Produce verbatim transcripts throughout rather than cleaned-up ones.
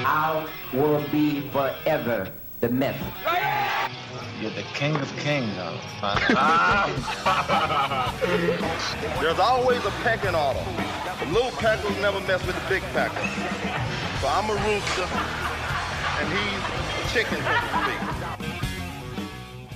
I will be forever the myth. You're the king of kings, There's always a pecking order. The little peckers never mess with the big peckers. So I'm a rooster, and he's a chicken, so to speak.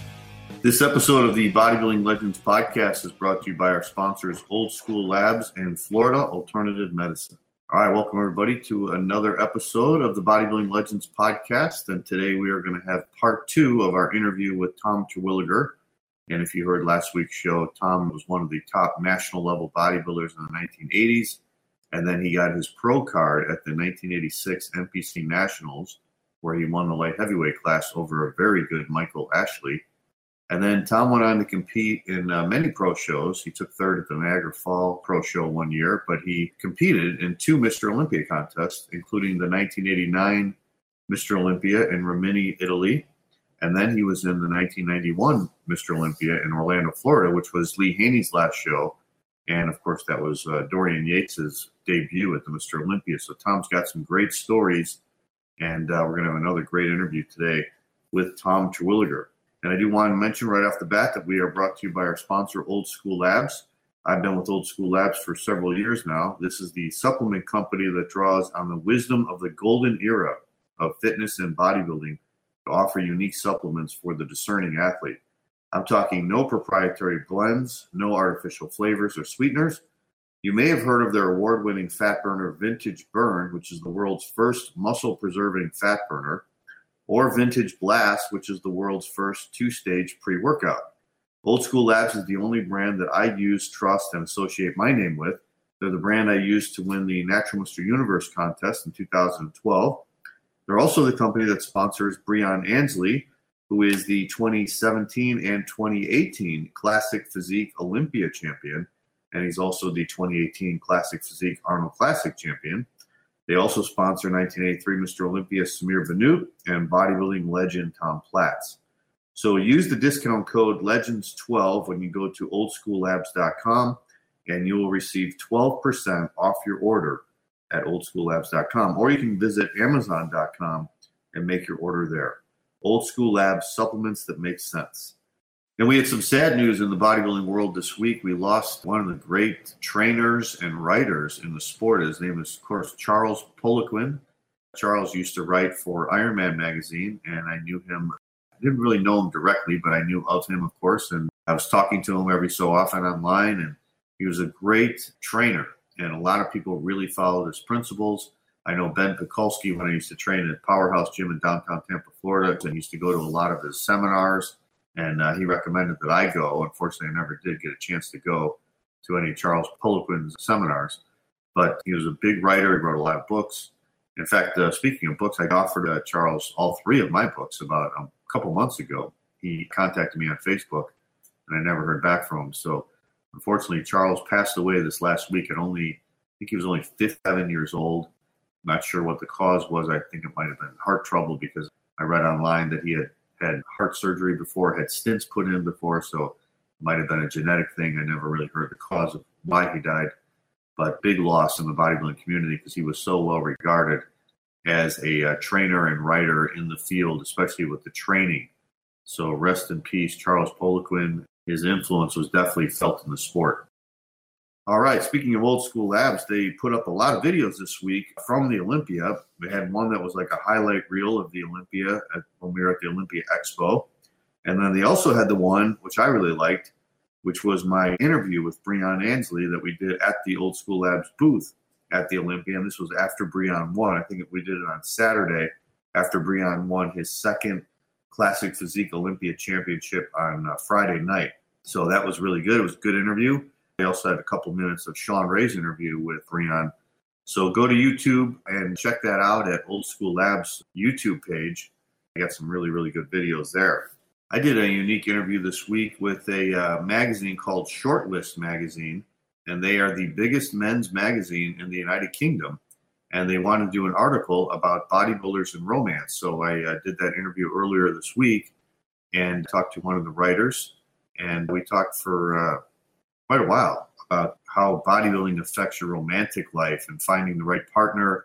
This episode of the Bodybuilding Legends podcast is brought to you by our sponsors, Old School Labs and Florida Alternative Medicine. All right, welcome everybody to another episode of the Bodybuilding Legends podcast. And today we are going to have part two of our interview with Tom Terwilliger. And if you heard last week's show, Tom was one of the top national level bodybuilders in the nineteen eighties. And then he got his pro card at the nineteen eighty-six N P C Nationals, where he won the light heavyweight class over a very good Michael Ashley. And then Tom went on to compete in uh, many pro shows. He took third at the Niagara Fall Pro Show one year, but he competed in two Mister Olympia contests, including the nineteen eighty-nine Mister Olympia in Rimini, Italy. And then he was in the nineteen ninety-one Mister Olympia in Orlando, Florida, which was Lee Haney's last show. And, of course, that was uh, Dorian Yates's debut at the Mister Olympia. So Tom's got some great stories, and uh, we're going to have another great interview today with Tom Terwilliger. And I do want to mention right off the bat that we are brought to you by our sponsor, Old School Labs. I've been with Old School Labs for several years now. This is the supplement company that draws on the wisdom of the golden era of fitness and bodybuilding to offer unique supplements for the discerning athlete. I'm talking no proprietary blends, no artificial flavors or sweeteners. You may have heard of their award-winning fat burner Vintage Burn, which is the world's first muscle-preserving fat burner, or Vintage Blast, which is the world's first two-stage pre-workout. Old School Labs is the only brand that I use, trust, and associate my name with. They're the brand I used to win the Natural Mister Universe contest in two thousand twelve. They're also the company that sponsors Breon Ansley, who is the twenty seventeen and twenty eighteen Classic Physique Olympia champion, and he's also the twenty eighteen Classic Physique Arnold Classic champion. They also sponsor nineteen eighty-three Mister Olympia Samir Bannout and bodybuilding legend Tom Platz. So use the discount code legends twelve when you go to old school labs dot com, and you will receive twelve percent off your order at old school labs dot com. Or you can visit amazon dot com and make your order there. Old School Labs, supplements that make sense. And we had some sad news in the bodybuilding world this week. We lost one of the great trainers and writers in the sport. His name is, of course, Charles Poliquin. Charles used to write for Ironman magazine, and I knew him. I didn't really know him directly, but I knew of him, of course, and I was talking to him every so often online, and he was a great trainer, and a lot of people really followed his principles. I know Ben Pekulski, when I used to train at Powerhouse Gym in downtown Tampa, Florida, and used to go to a lot of his seminars. And uh, he recommended that I go. Unfortunately, I never did get a chance to go to any Charles Poliquin's seminars. But he was a big writer. He wrote a lot of books. In fact, uh, speaking of books, I offered uh, Charles all three of my books about a couple months ago. He contacted me on Facebook, and I never heard back from him. So, unfortunately, Charles passed away this last week at only, I think he was only fifty-seven years old. I'm not sure what the cause was. I think it might have been heart trouble, because I read online that he had had heart surgery before, had stents put in before, so it might have been a genetic thing. I never really heard the cause of why he died, but big loss in the bodybuilding community because he was so well regarded as a uh, trainer and writer in the field, especially with the training. So rest in peace, Charles Poliquin. His influence was definitely felt in the sport. All right, speaking of Old School Labs, they put up a lot of videos this week from the Olympia. We had one that was like a highlight reel of the Olympia at, when we were at the Olympia Expo. And then they also had the one, which I really liked, which was my interview with Breon Ansley that we did at the Old School Labs booth at the Olympia. And this was after Breon won. I think we did it on Saturday after Breon won his second Classic Physique Olympia Championship on uh, Friday night. So that was really good. It was a good interview. They also had a couple minutes of Sean Ray's interview with Breon. So go to YouTube and check that out at Old School Labs YouTube page. I got some really, really good videos there. I did a unique interview this week with a uh, magazine called Shortlist Magazine, and they are the biggest men's magazine in the United Kingdom. And they want to do an article about bodybuilders and romance. So I uh, did that interview earlier this week and talked to one of the writers. And we talked for uh, quite a while about how bodybuilding affects your romantic life and finding the right partner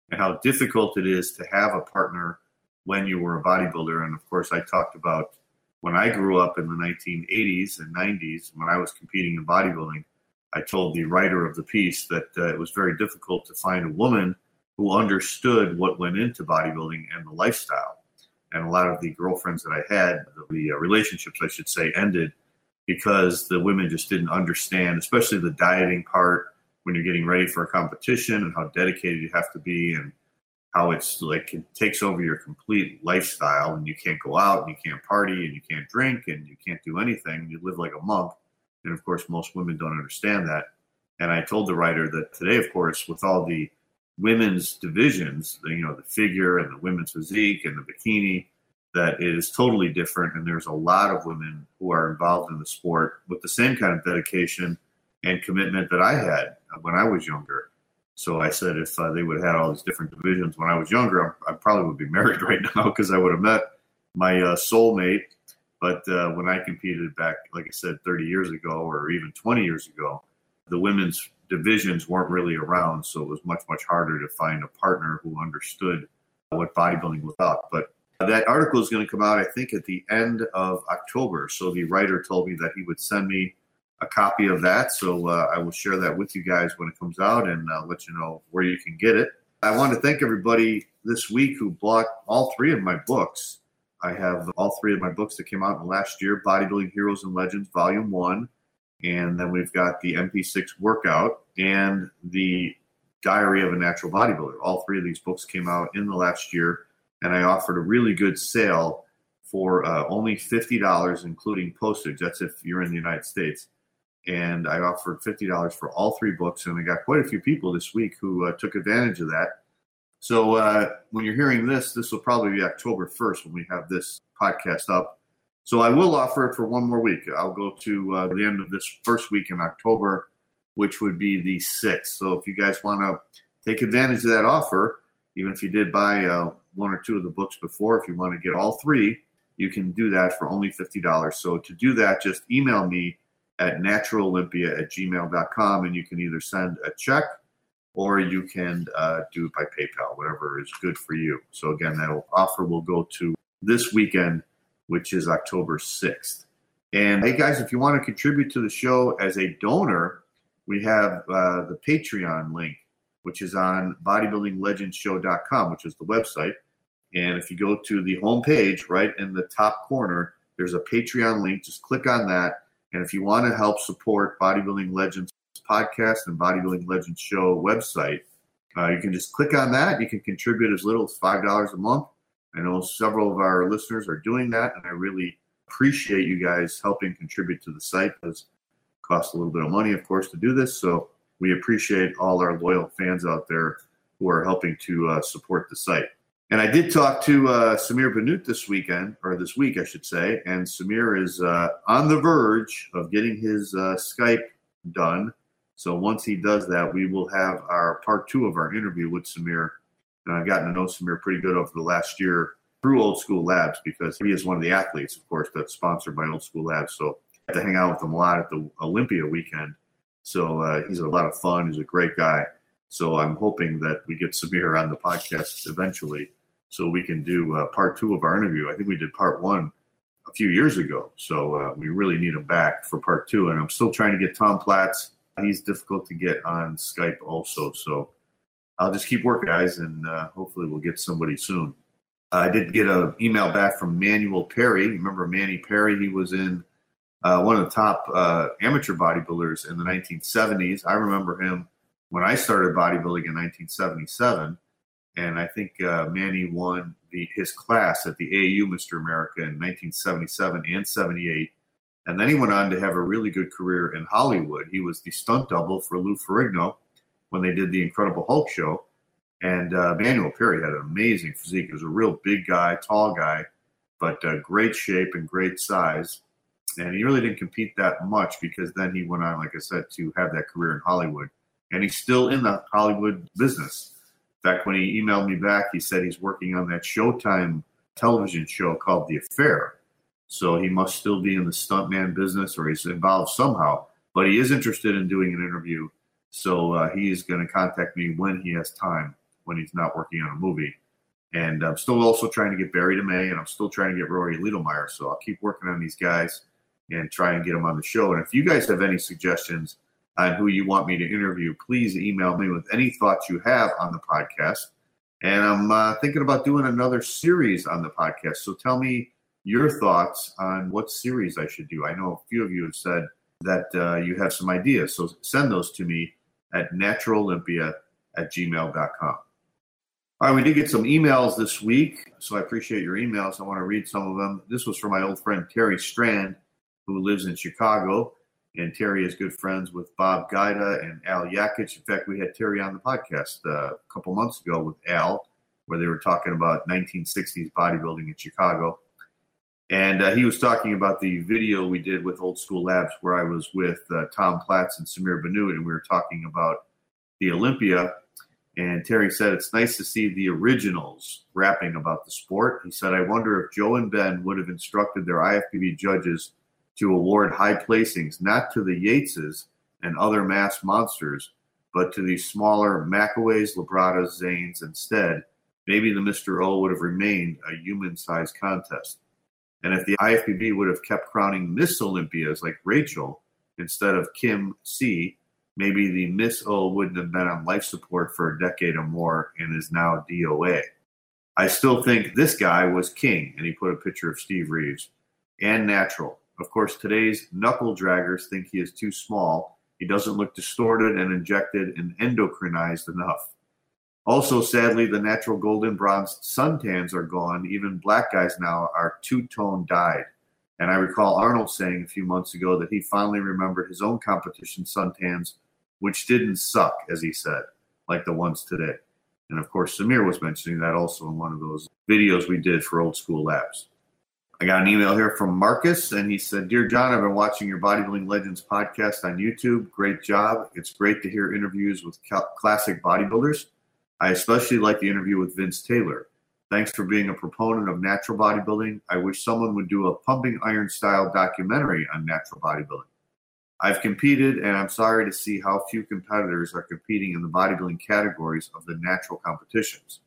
and how difficult it is to have a partner when you were a bodybuilder. And of course, I talked about when I grew up in the nineteen eighties and nineties, when I was competing in bodybuilding, I told the writer of the piece that uh, it was very difficult to find a woman who understood what went into bodybuilding and the lifestyle. And a lot of the girlfriends that I had, the uh, relationships, I should say, ended because the women just didn't understand, especially the dieting part when you're getting ready for a competition and how dedicated you have to be and how it's like it takes over your complete lifestyle and you can't go out and you can't party and you can't drink and you can't do anything. You live like a monk. And of course, most women don't understand that. And I told the writer that today, of course, with all the women's divisions, you know, the figure and the women's physique and the bikini, that it is totally different. And there's a lot of women who are involved in the sport with the same kind of dedication and commitment that I had when I was younger. So I said if uh, they would have had all these different divisions when I was younger, I, I probably would be married right now because I would have met my uh, soulmate. But uh, when I competed back, like I said, thirty years ago or even twenty years ago, the women's divisions weren't really around. So it was much, much harder to find a partner who understood what bodybuilding was about. But that article is going to come out, I think, at the end of October. So the writer told me that he would send me a copy of that. So uh, I will share that with you guys when it comes out and uh, let you know where you can get it. I want to thank everybody this week who bought all three of my books. I have all three of my books that came out in the last year, Bodybuilding Heroes and Legends, Volume one. And then we've got the M P six Workout and the Diary of a Natural Bodybuilder. All three of these books came out in the last year, and I offered a really good sale for uh, only fifty dollars, including postage. That's if you're in the United States. And I offered fifty dollars for all three books, and I got quite a few people this week who uh, took advantage of that. So uh, when you're hearing this, this will probably be October first when we have this podcast up. So I will offer it for one more week. I'll go to uh, the end of this first week in October, which would be the sixth. So if you guys want to take advantage of that offer, even if you did buy uh, one or two of the books before, if you want to get all three, you can do that for only fifty dollars. So to do that, just email me at natural olympia at gmail dot com, and you can either send a check or you can uh, do it by PayPal, whatever is good for you. So again, that offer will go to this weekend, which is October sixth. And hey guys, if you want to contribute to the show as a donor, we have uh, the Patreon link, which is on bodybuilding legends show dot com, which is the website. And if you go to the homepage, right in the top corner, there's a Patreon link. Just click on that. And if you want to help support Bodybuilding Legends podcast and Bodybuilding Legends show website, uh, you can just click on that. You can contribute as little as five dollars a month. I know several of our listeners are doing that, and I really appreciate you guys helping contribute to the site. It costs a little bit of money, of course, to do this. So we appreciate all our loyal fans out there who are helping to uh, support the site. And I did talk to uh, Samir Bannout this weekend, or this week, I should say, and Samir is uh, on the verge of getting his uh, Skype done. So once he does that, we will have our part two of our interview with Samir. And I've gotten to know Samir pretty good over the last year through Old School Labs because he is one of the athletes, of course, that's sponsored by Old School Labs. So I had to hang out with him a lot at the Olympia weekend. So uh, he's a lot of fun. He's a great guy. So I'm hoping that we get Samir on the podcast eventually so we can do uh, part two of our interview. I think we did part one a few years ago. So uh, we really need him back for part two. And I'm still trying to get Tom Platz. He's difficult to get on Skype also. So I'll just keep working, guys, and uh, hopefully we'll get somebody soon. I did get an email back from Manuel Perry. Remember Manny Perry? He was in uh, one of the top uh, amateur bodybuilders in the nineteen seventies. I remember him when I started bodybuilding in nineteen seventy-seven. And I think uh, Manny won the, his class at the A A U Mister America in nineteen seventy-seven and seventy-eight. And then he went on to have a really good career in Hollywood. He was the stunt double for Lou Ferrigno when they did the Incredible Hulk show. And uh, Manuel Perry had an amazing physique. He was a real big guy, tall guy, but uh, great shape and great size. And he really didn't compete that much because then he went on, like I said, to have that career in Hollywood. And he's still in the Hollywood business. In fact, when he emailed me back, he said he's working on that Showtime television show called The Affair. So he must still be in the stuntman business or he's involved somehow. But he is interested in doing an interview. So uh, he is going to contact me when he has time, when he's not working on a movie. And I'm still also trying to get Barry DeMay, and I'm still trying to get Rory Liedlmeyer. So I'll keep working on these guys and try and get them on the show. And if you guys have any suggestions on who you want me to interview, please email me with any thoughts you have on the podcast. And I'm uh, thinking about doing another series on the podcast. So tell me your thoughts on what series I should do. I know a few of you have said that uh, you have some ideas. So send those to me at natural olympia at gmail dot com. All right, we did get some emails this week, so I appreciate your emails. I want to read some of them. This was from my old friend Terry Strand, who lives in Chicago. And Terry is good friends with Bob Guida and Al Yakic. In fact, we had Terry on the podcast uh, a couple months ago with Al, where they were talking about nineteen sixties bodybuilding in Chicago. And uh, he was talking about the video we did with Old School Labs, where I was with uh, Tom Platz and Samir Bannout, and we were talking about the Olympia. And Terry said, it's nice to see the originals rapping about the sport. He said, I wonder if Joe and Ben would have instructed their I F B B judges to award high placings, not to the Yateses and other mass monsters, but to these smaller McAways, Labradas, Zanes instead. Maybe the Mister O would have remained a human-sized contest. And if the I F B B would have kept crowning Miss Olympias like Rachel instead of Kim C., maybe the Miss O wouldn't have been on life support for a decade or more and is now D O A. I still think this guy was king, and he put a picture of Steve Reeves, and natural. Of course, today's knuckle draggers think he is too small. He doesn't look distorted and injected and endocrinized enough. Also, sadly, the natural golden bronze suntans are gone. Even black guys now are two-tone dyed. And I recall Arnold saying a few months ago that he finally remembered his own competition suntans, which didn't suck, as he said, like the ones today. And of course, Samir was mentioning that also in one of those videos we did for Old School Labs. I got an email here from Marcus, and he said, Dear John, I've been watching your Bodybuilding Legends podcast on YouTube. Great job. It's great to hear interviews with classic bodybuilders. I especially like the interview with Vince Taylor. Thanks for being a proponent of natural bodybuilding. I wish someone would do a pumping iron style documentary on natural bodybuilding. I've competed, and I'm sorry to see how few competitors are competing in the bodybuilding categories of the natural competitions.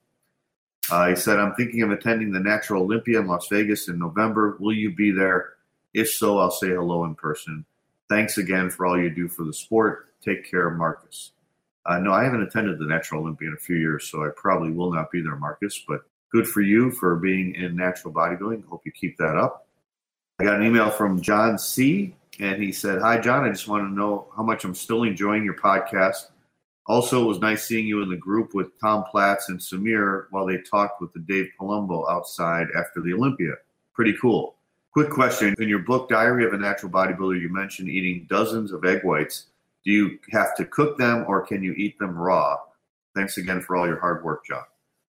Uh, he said, I'm thinking of attending the Natural Olympia in Las Vegas in November. Will you be there? If so, I'll say hello in person. Thanks again for all you do for the sport. Take care, Marcus. Uh, no, I haven't attended the Natural Olympia in a few years, so I probably will not be there, Marcus. But good for you for being in natural bodybuilding. Hope you keep that up. I got an email from John C., and he said, Hi, John. I just want to know how much I'm still enjoying your podcast. Also, it was nice seeing you in the group with Tom Platz and Samir while they talked with the Dave Palumbo outside after the Olympia. Pretty cool. Quick question. In your book, Diary of a Natural Bodybuilder, you mentioned eating dozens of egg whites. Do you have to cook them or can you eat them raw? Thanks again for all your hard work, John.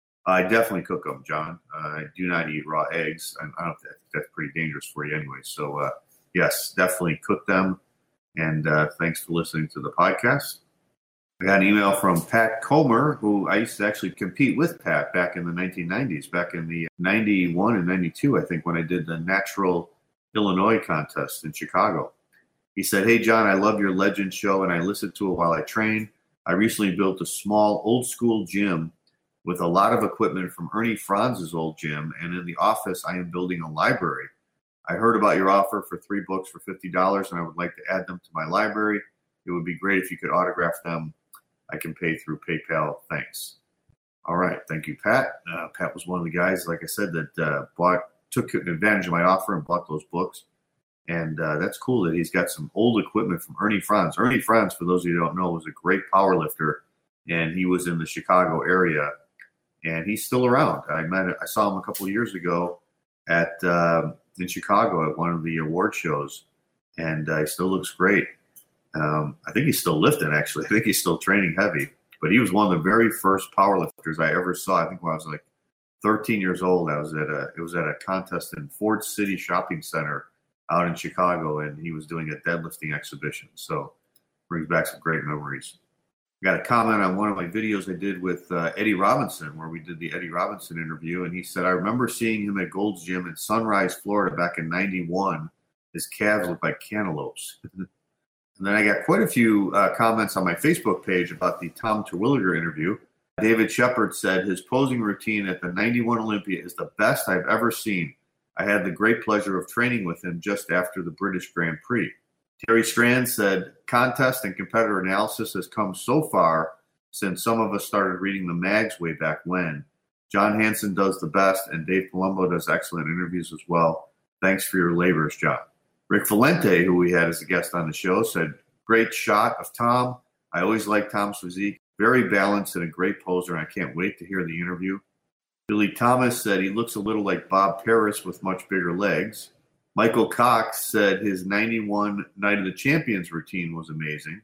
I definitely cook them, John. Uh, I do not eat raw eggs. I, I don't think that's pretty dangerous for you anyway. So, uh, yes, definitely cook them. And uh, thanks for listening to the podcast. I got an email from Pat Comer, who I used to actually compete with Pat back in the nineteen nineties, back in the ninety-one and ninety-two, I think, when I did the Natural Illinois contest in Chicago. He said, Hey, John, I love your Legend show, and I listen to it while I train. I recently built a small old-school gym with a lot of equipment from Ernie Franz's old gym, and in the office, I am building a library. I heard about your offer for three books for fifty dollars, and I would like to add them to my library. It would be great if you could autograph them. I can pay through PayPal. Thanks. All right. Thank you, Pat. Uh, Pat was one of the guys, like I said, that uh, bought, took advantage of my offer and bought those books. And uh, that's cool that he's got some old equipment from Ernie Franz. Ernie Franz, for those of you who don't know, was a great power lifter, and he was in the Chicago area, and he's still around. I met, I saw him a couple of years ago at uh, in Chicago at one of the award shows, and uh, he still looks great. Um, I think he's still lifting, actually. I think he's still training heavy. But he was one of the very first powerlifters I ever saw. I think when I was like thirteen years old, I was at a it was at a contest in Ford City Shopping Center out in Chicago, and he was doing a deadlifting exhibition. So brings back some great memories. I got a comment on one of my videos I did with uh, Eddie Robinson, where we did the Eddie Robinson interview, and he said, I remember seeing him at Gold's Gym in Sunrise, Florida back in ninety-one. His calves looked like cantaloupes. And then I got quite a few uh, comments on my Facebook page about the Tom Terwilliger interview. David Shepard said his posing routine at the ninety-one Olympia is the best I've ever seen. I had the great pleasure of training with him just after the British Grand Prix. Terry Strand said, contest and competitor analysis has come so far since some of us started reading the mags way back when. John Hansen does the best, and Dave Palumbo does excellent interviews as well. Thanks for your labors, John. Rick Valente, who we had as a guest on the show, said, great shot of Tom. I always liked Tom's physique. Very balanced and a great poser, and I can't wait to hear the interview. Billy Thomas said he looks a little like Bob Paris with much bigger legs. Michael Cox said his ninety-one Night of the Champions routine was amazing.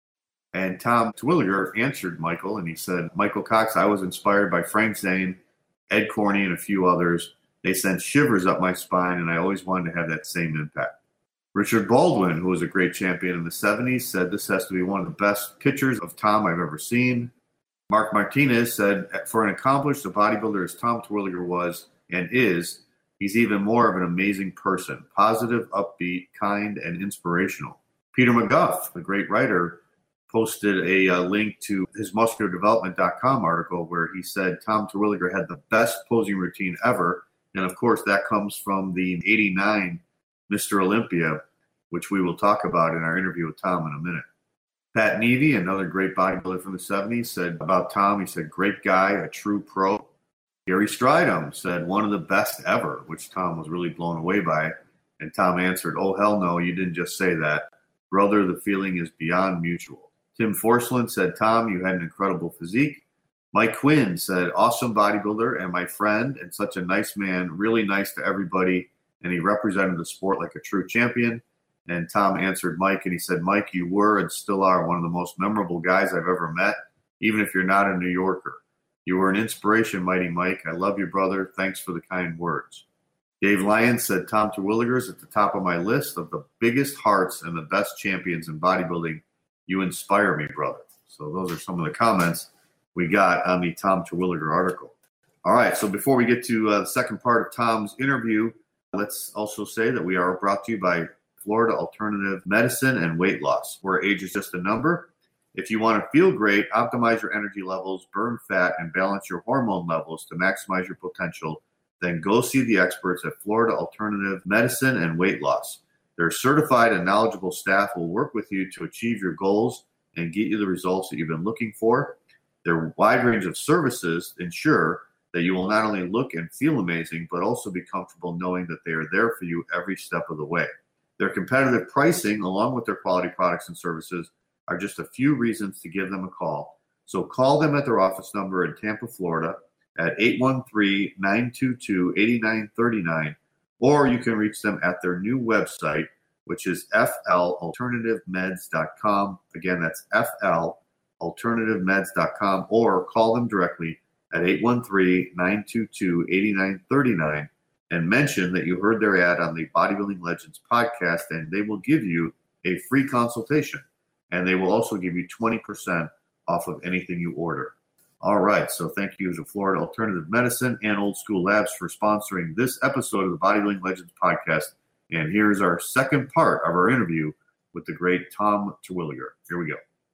And Tom Terwilliger answered Michael, and he said, Michael Cox, I was inspired by Frank Zane, Ed Corney, and a few others. They sent shivers up my spine, and I always wanted to have that same impact. Richard Baldwin, who was a great champion in the seventies, said this has to be one of the best pictures of Tom I've ever seen. Mark Martinez said, for an accomplished bodybuilder as Tom Terwilliger was and is, he's even more of an amazing person, positive, upbeat, kind, and inspirational. Peter McGuff, the great writer, posted a uh, link to his muscular development dot com article where he said Tom Terwilliger had the best posing routine ever. And, of course, that comes from the eighty-nine Mister Olympia, which we will talk about in our interview with Tom in a minute. Pat Nevey, another great bodybuilder from the seventies, said about Tom, he said, great guy, a true pro. Gary Stridham said, one of the best ever, which Tom was really blown away by. And Tom answered, oh, hell no, you didn't just say that. Brother, the feeling is beyond mutual. Tim Forsland said, Tom, you had an incredible physique. Mike Quinn said, awesome bodybuilder and my friend and such a nice man, really nice to everybody. And he represented the sport like a true champion. And Tom answered Mike, and he said, Mike, you were and still are one of the most memorable guys I've ever met, even if you're not a New Yorker. You were an inspiration, Mighty Mike. I love you, brother. Thanks for the kind words. Dave Lyons said, Tom Terwilliger is at the top of my list of the biggest hearts and the best champions in bodybuilding. You inspire me, brother. So those are some of the comments we got on the Tom Terwilliger article. All right, so before we get to uh, the second part of Tom's interview, let's also say that we are brought to you by Florida Alternative Medicine and Weight Loss, where age is just a number. If you want to feel great, optimize your energy levels, burn fat, and balance your hormone levels to maximize your potential, then go see the experts at Florida Alternative Medicine and Weight Loss. Their certified and knowledgeable staff will work with you to achieve your goals and get you the results that you've been looking for. Their wide range of services ensure that you will not only look and feel amazing, but also be comfortable knowing that they are there for you every step of the way. Their competitive pricing, along with their quality products and services, are just a few reasons to give them a call. So call them at their office number in Tampa, Florida at eight one three, nine two two, eight nine three nine, or you can reach them at their new website, which is f l alternative meds dot com. Again, that's f l alternative meds dot com, or call them directly at eight one three, nine two two, eight nine three nine and mention that you heard their ad on the Bodybuilding Legends podcast, and they will give you a free consultation. And they will also give you twenty percent off of anything you order. All right, so thank you to Florida Alternative Medicine and Old School Labs for sponsoring this episode of the Bodybuilding Legends podcast. And here's our second part of our interview with the great Tom Terwilliger. Here we go.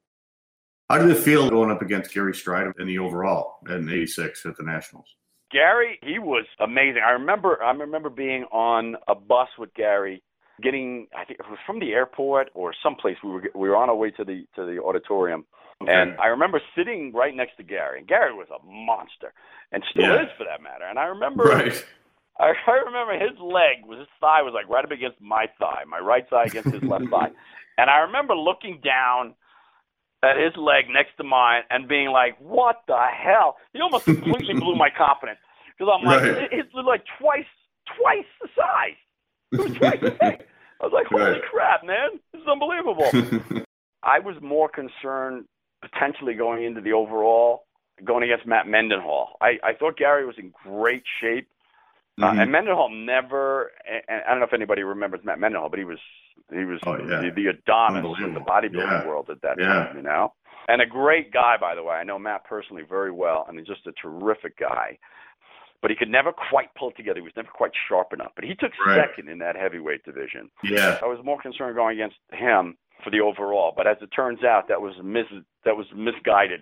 How did it feel going up against Gary Stridham in the overall in eighty-six at the Nationals? Gary, he was amazing. I remember I remember being on a bus with Gary, getting, I think it was from the airport or someplace. We were we were on our way to the to the auditorium. Okay. And I remember sitting right next to Gary. And Gary was a monster, and still yeah. is for that matter. And I remember right. I, I remember his leg, was his thigh was like right up against my thigh, my right thigh against his left thigh. And I remember looking down at his leg next to mine and being like, what the hell? He almost completely blew my confidence. Because I'm like, right. it's like twice, twice the size. It was twice the thing. I was like, holy right. crap, man. This is unbelievable. I was more concerned potentially going into the overall, going against Matt Mendenhall. I, I thought Gary was in great shape. Mm-hmm. Uh, and Mendenhall never, and I don't know if anybody remembers Matt Mendenhall, but he was he was oh, yeah. the, the Adonis in the bodybuilding yeah. world at that yeah. time, you know? And a great guy, by the way. I know Matt personally very well. I mean, just a terrific guy. But he could never quite pull it together. He was never quite sharp enough. But he took right. second in that heavyweight division. Yeah. I was more concerned going against him for the overall. But as it turns out, that was mis- that was misguided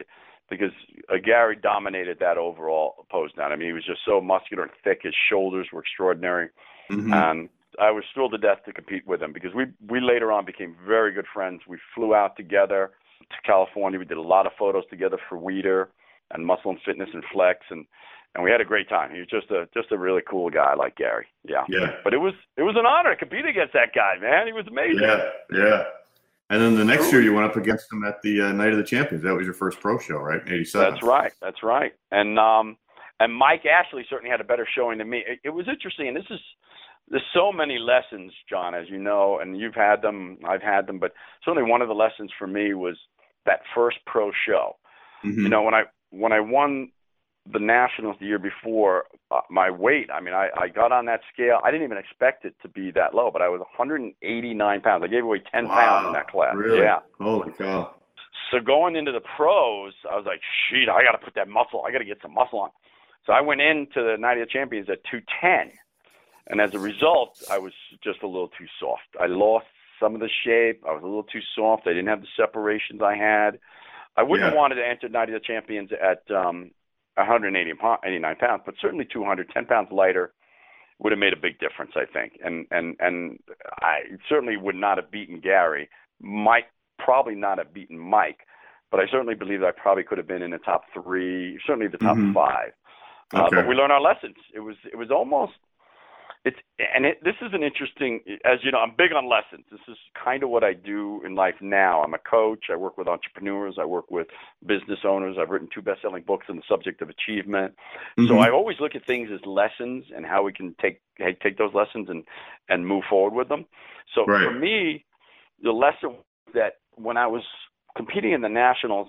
because uh, Gary dominated that overall pose down. I mean, he was just so muscular and thick. His shoulders were extraordinary. Mm-hmm. And I was thrilled to death to compete with him because we, we later on became very good friends. We flew out together to California. We did a lot of photos together for Weider and Muscle and Fitness and Flex, and, and we had a great time. He was just a just a really cool guy like Gary. Yeah. Yeah. But it was it was an honor to compete against that guy, man. He was amazing. Yeah, yeah. And then the next year you went up against him at the uh, Night of the Champions. That was your first pro show, right? eighty-seven. That's right. That's right. And um, and Mike Ashley certainly had a better showing than me. It, it was interesting, and this is there's so many lessons, John, as you know, and you've had them, I've had them, but certainly one of the lessons for me was that first pro show. Mm-hmm. You know, when I when I won the Nationals the year before, uh, my weight, I mean, I, I got on that scale. I didn't even expect it to be that low, but I was one hundred eighty-nine pounds. I gave away ten wow. pounds in that class. Really? Yeah. Holy cow. So going into the pros, I was like, shit, I got to put that muscle. I got to get some muscle on. So I went into the Night of the Champions at two ten. And as a result, I was just a little too soft. I lost some of the shape. I was a little too soft. I didn't have the separations I had. I wouldn't yeah. have wanted to enter Night of the Champions at um, one hundred eighty-nine pounds, but certainly two hundred, ten pounds lighter would have made a big difference, I think. And and and I certainly would not have beaten Gary. Mike probably not have beaten Mike, but I certainly believe I probably could have been in the top three, certainly the top mm-hmm. five. Uh, okay. But we learned our lessons. It was it was almost it's and it, this is an interesting, as you know, I'm big on lessons. This is kind of what I do in life now. I'm a coach. I work with entrepreneurs. I work with business owners. I've written two best-selling books on the subject of achievement. Mm-hmm. So I always look at things as lessons and how we can take take those lessons and and move forward with them. So right. for me, the lesson that when I was competing in the Nationals,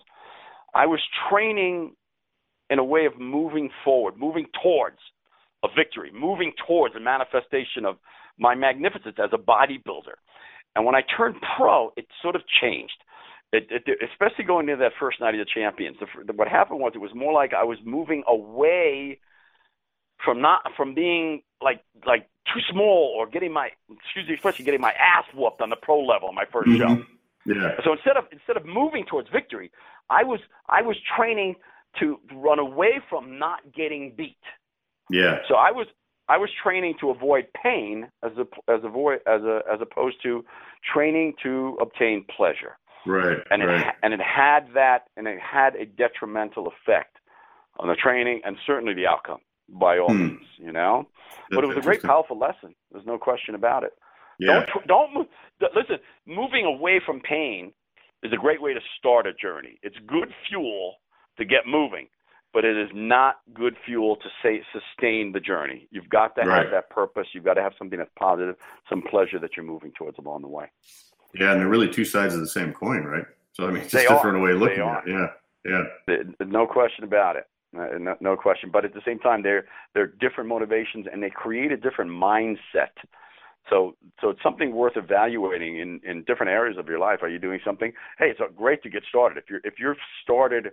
I was training in a way of moving forward, moving towards a victory, moving towards a manifestation of my magnificence as a bodybuilder. And when I turned pro, it sort of changed, it, it, especially going into that first Night of the Champions. The, what happened was it was more like I was moving away from not from being like like too small or getting my excuse the expression getting my ass whooped on the pro level on my first mm-hmm. show. Yeah. So instead of instead of moving towards victory, I was I was training to run away from not getting beat. Yeah. So I was I was training to avoid pain as a as avoid as a as opposed to training to obtain pleasure. Right. And it right. and it had that and it had a detrimental effect on the training and certainly the outcome by all hmm. means, you know. That's but it was a great, powerful lesson. There's no question about it. Yeah. Don't don't move. Listen, moving away from pain is a great way to start a journey. It's good fuel to get moving, but it is not good fuel to say sustain the journey. You've got to right. have that purpose. You've got to have something that's positive, some pleasure that you're moving towards along the way. Yeah, and they're really two sides of the same coin, right? So I mean, it's just they a different are. way of looking they at it. Yeah, yeah. No question about it. No, no question. But at the same time, they're they're different motivations, and they create a different mindset. So, so it's something worth evaluating in, in different areas of your life. Are you doing something? Hey, it's great to get started. If you're if you're started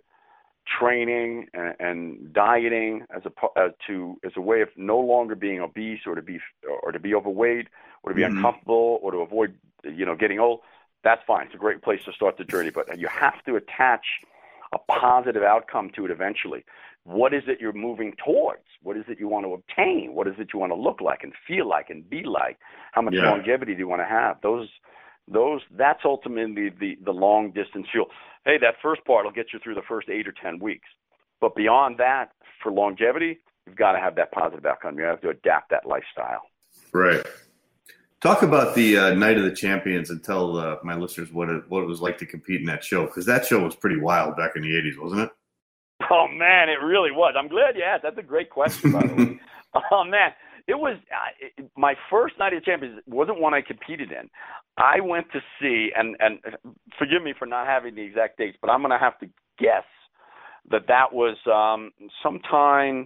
training and, and dieting as a as to as a way of no longer being obese or to be or to be overweight or to be mm-hmm. uncomfortable or to avoid you know getting old, that's fine. It's a great place to start the journey. But you have to attach a positive outcome to it eventually. What is it you're moving towards? What is it you want to obtain? What is it you want to look like and feel like and be like? How much yeah. longevity do you want to have? Those, those, that's ultimately the, the long distance fuel. Hey, that first part will get you through the first eight or ten weeks. But beyond that, for longevity, you've got to have that positive outcome. You have to adapt that lifestyle. Right. Talk about the uh, Night of the Champions and tell uh, my listeners what it, what it was like to compete in that show, because that show was pretty wild back in the eighties, wasn't it? Oh, man, it really was. I'm glad you asked. That's a great question, by the way. Oh, man, it was uh, it, my first Night of the Champions wasn't one I competed in. I went to see, and, and forgive me for not having the exact dates, but I'm going to have to guess that that was um, sometime,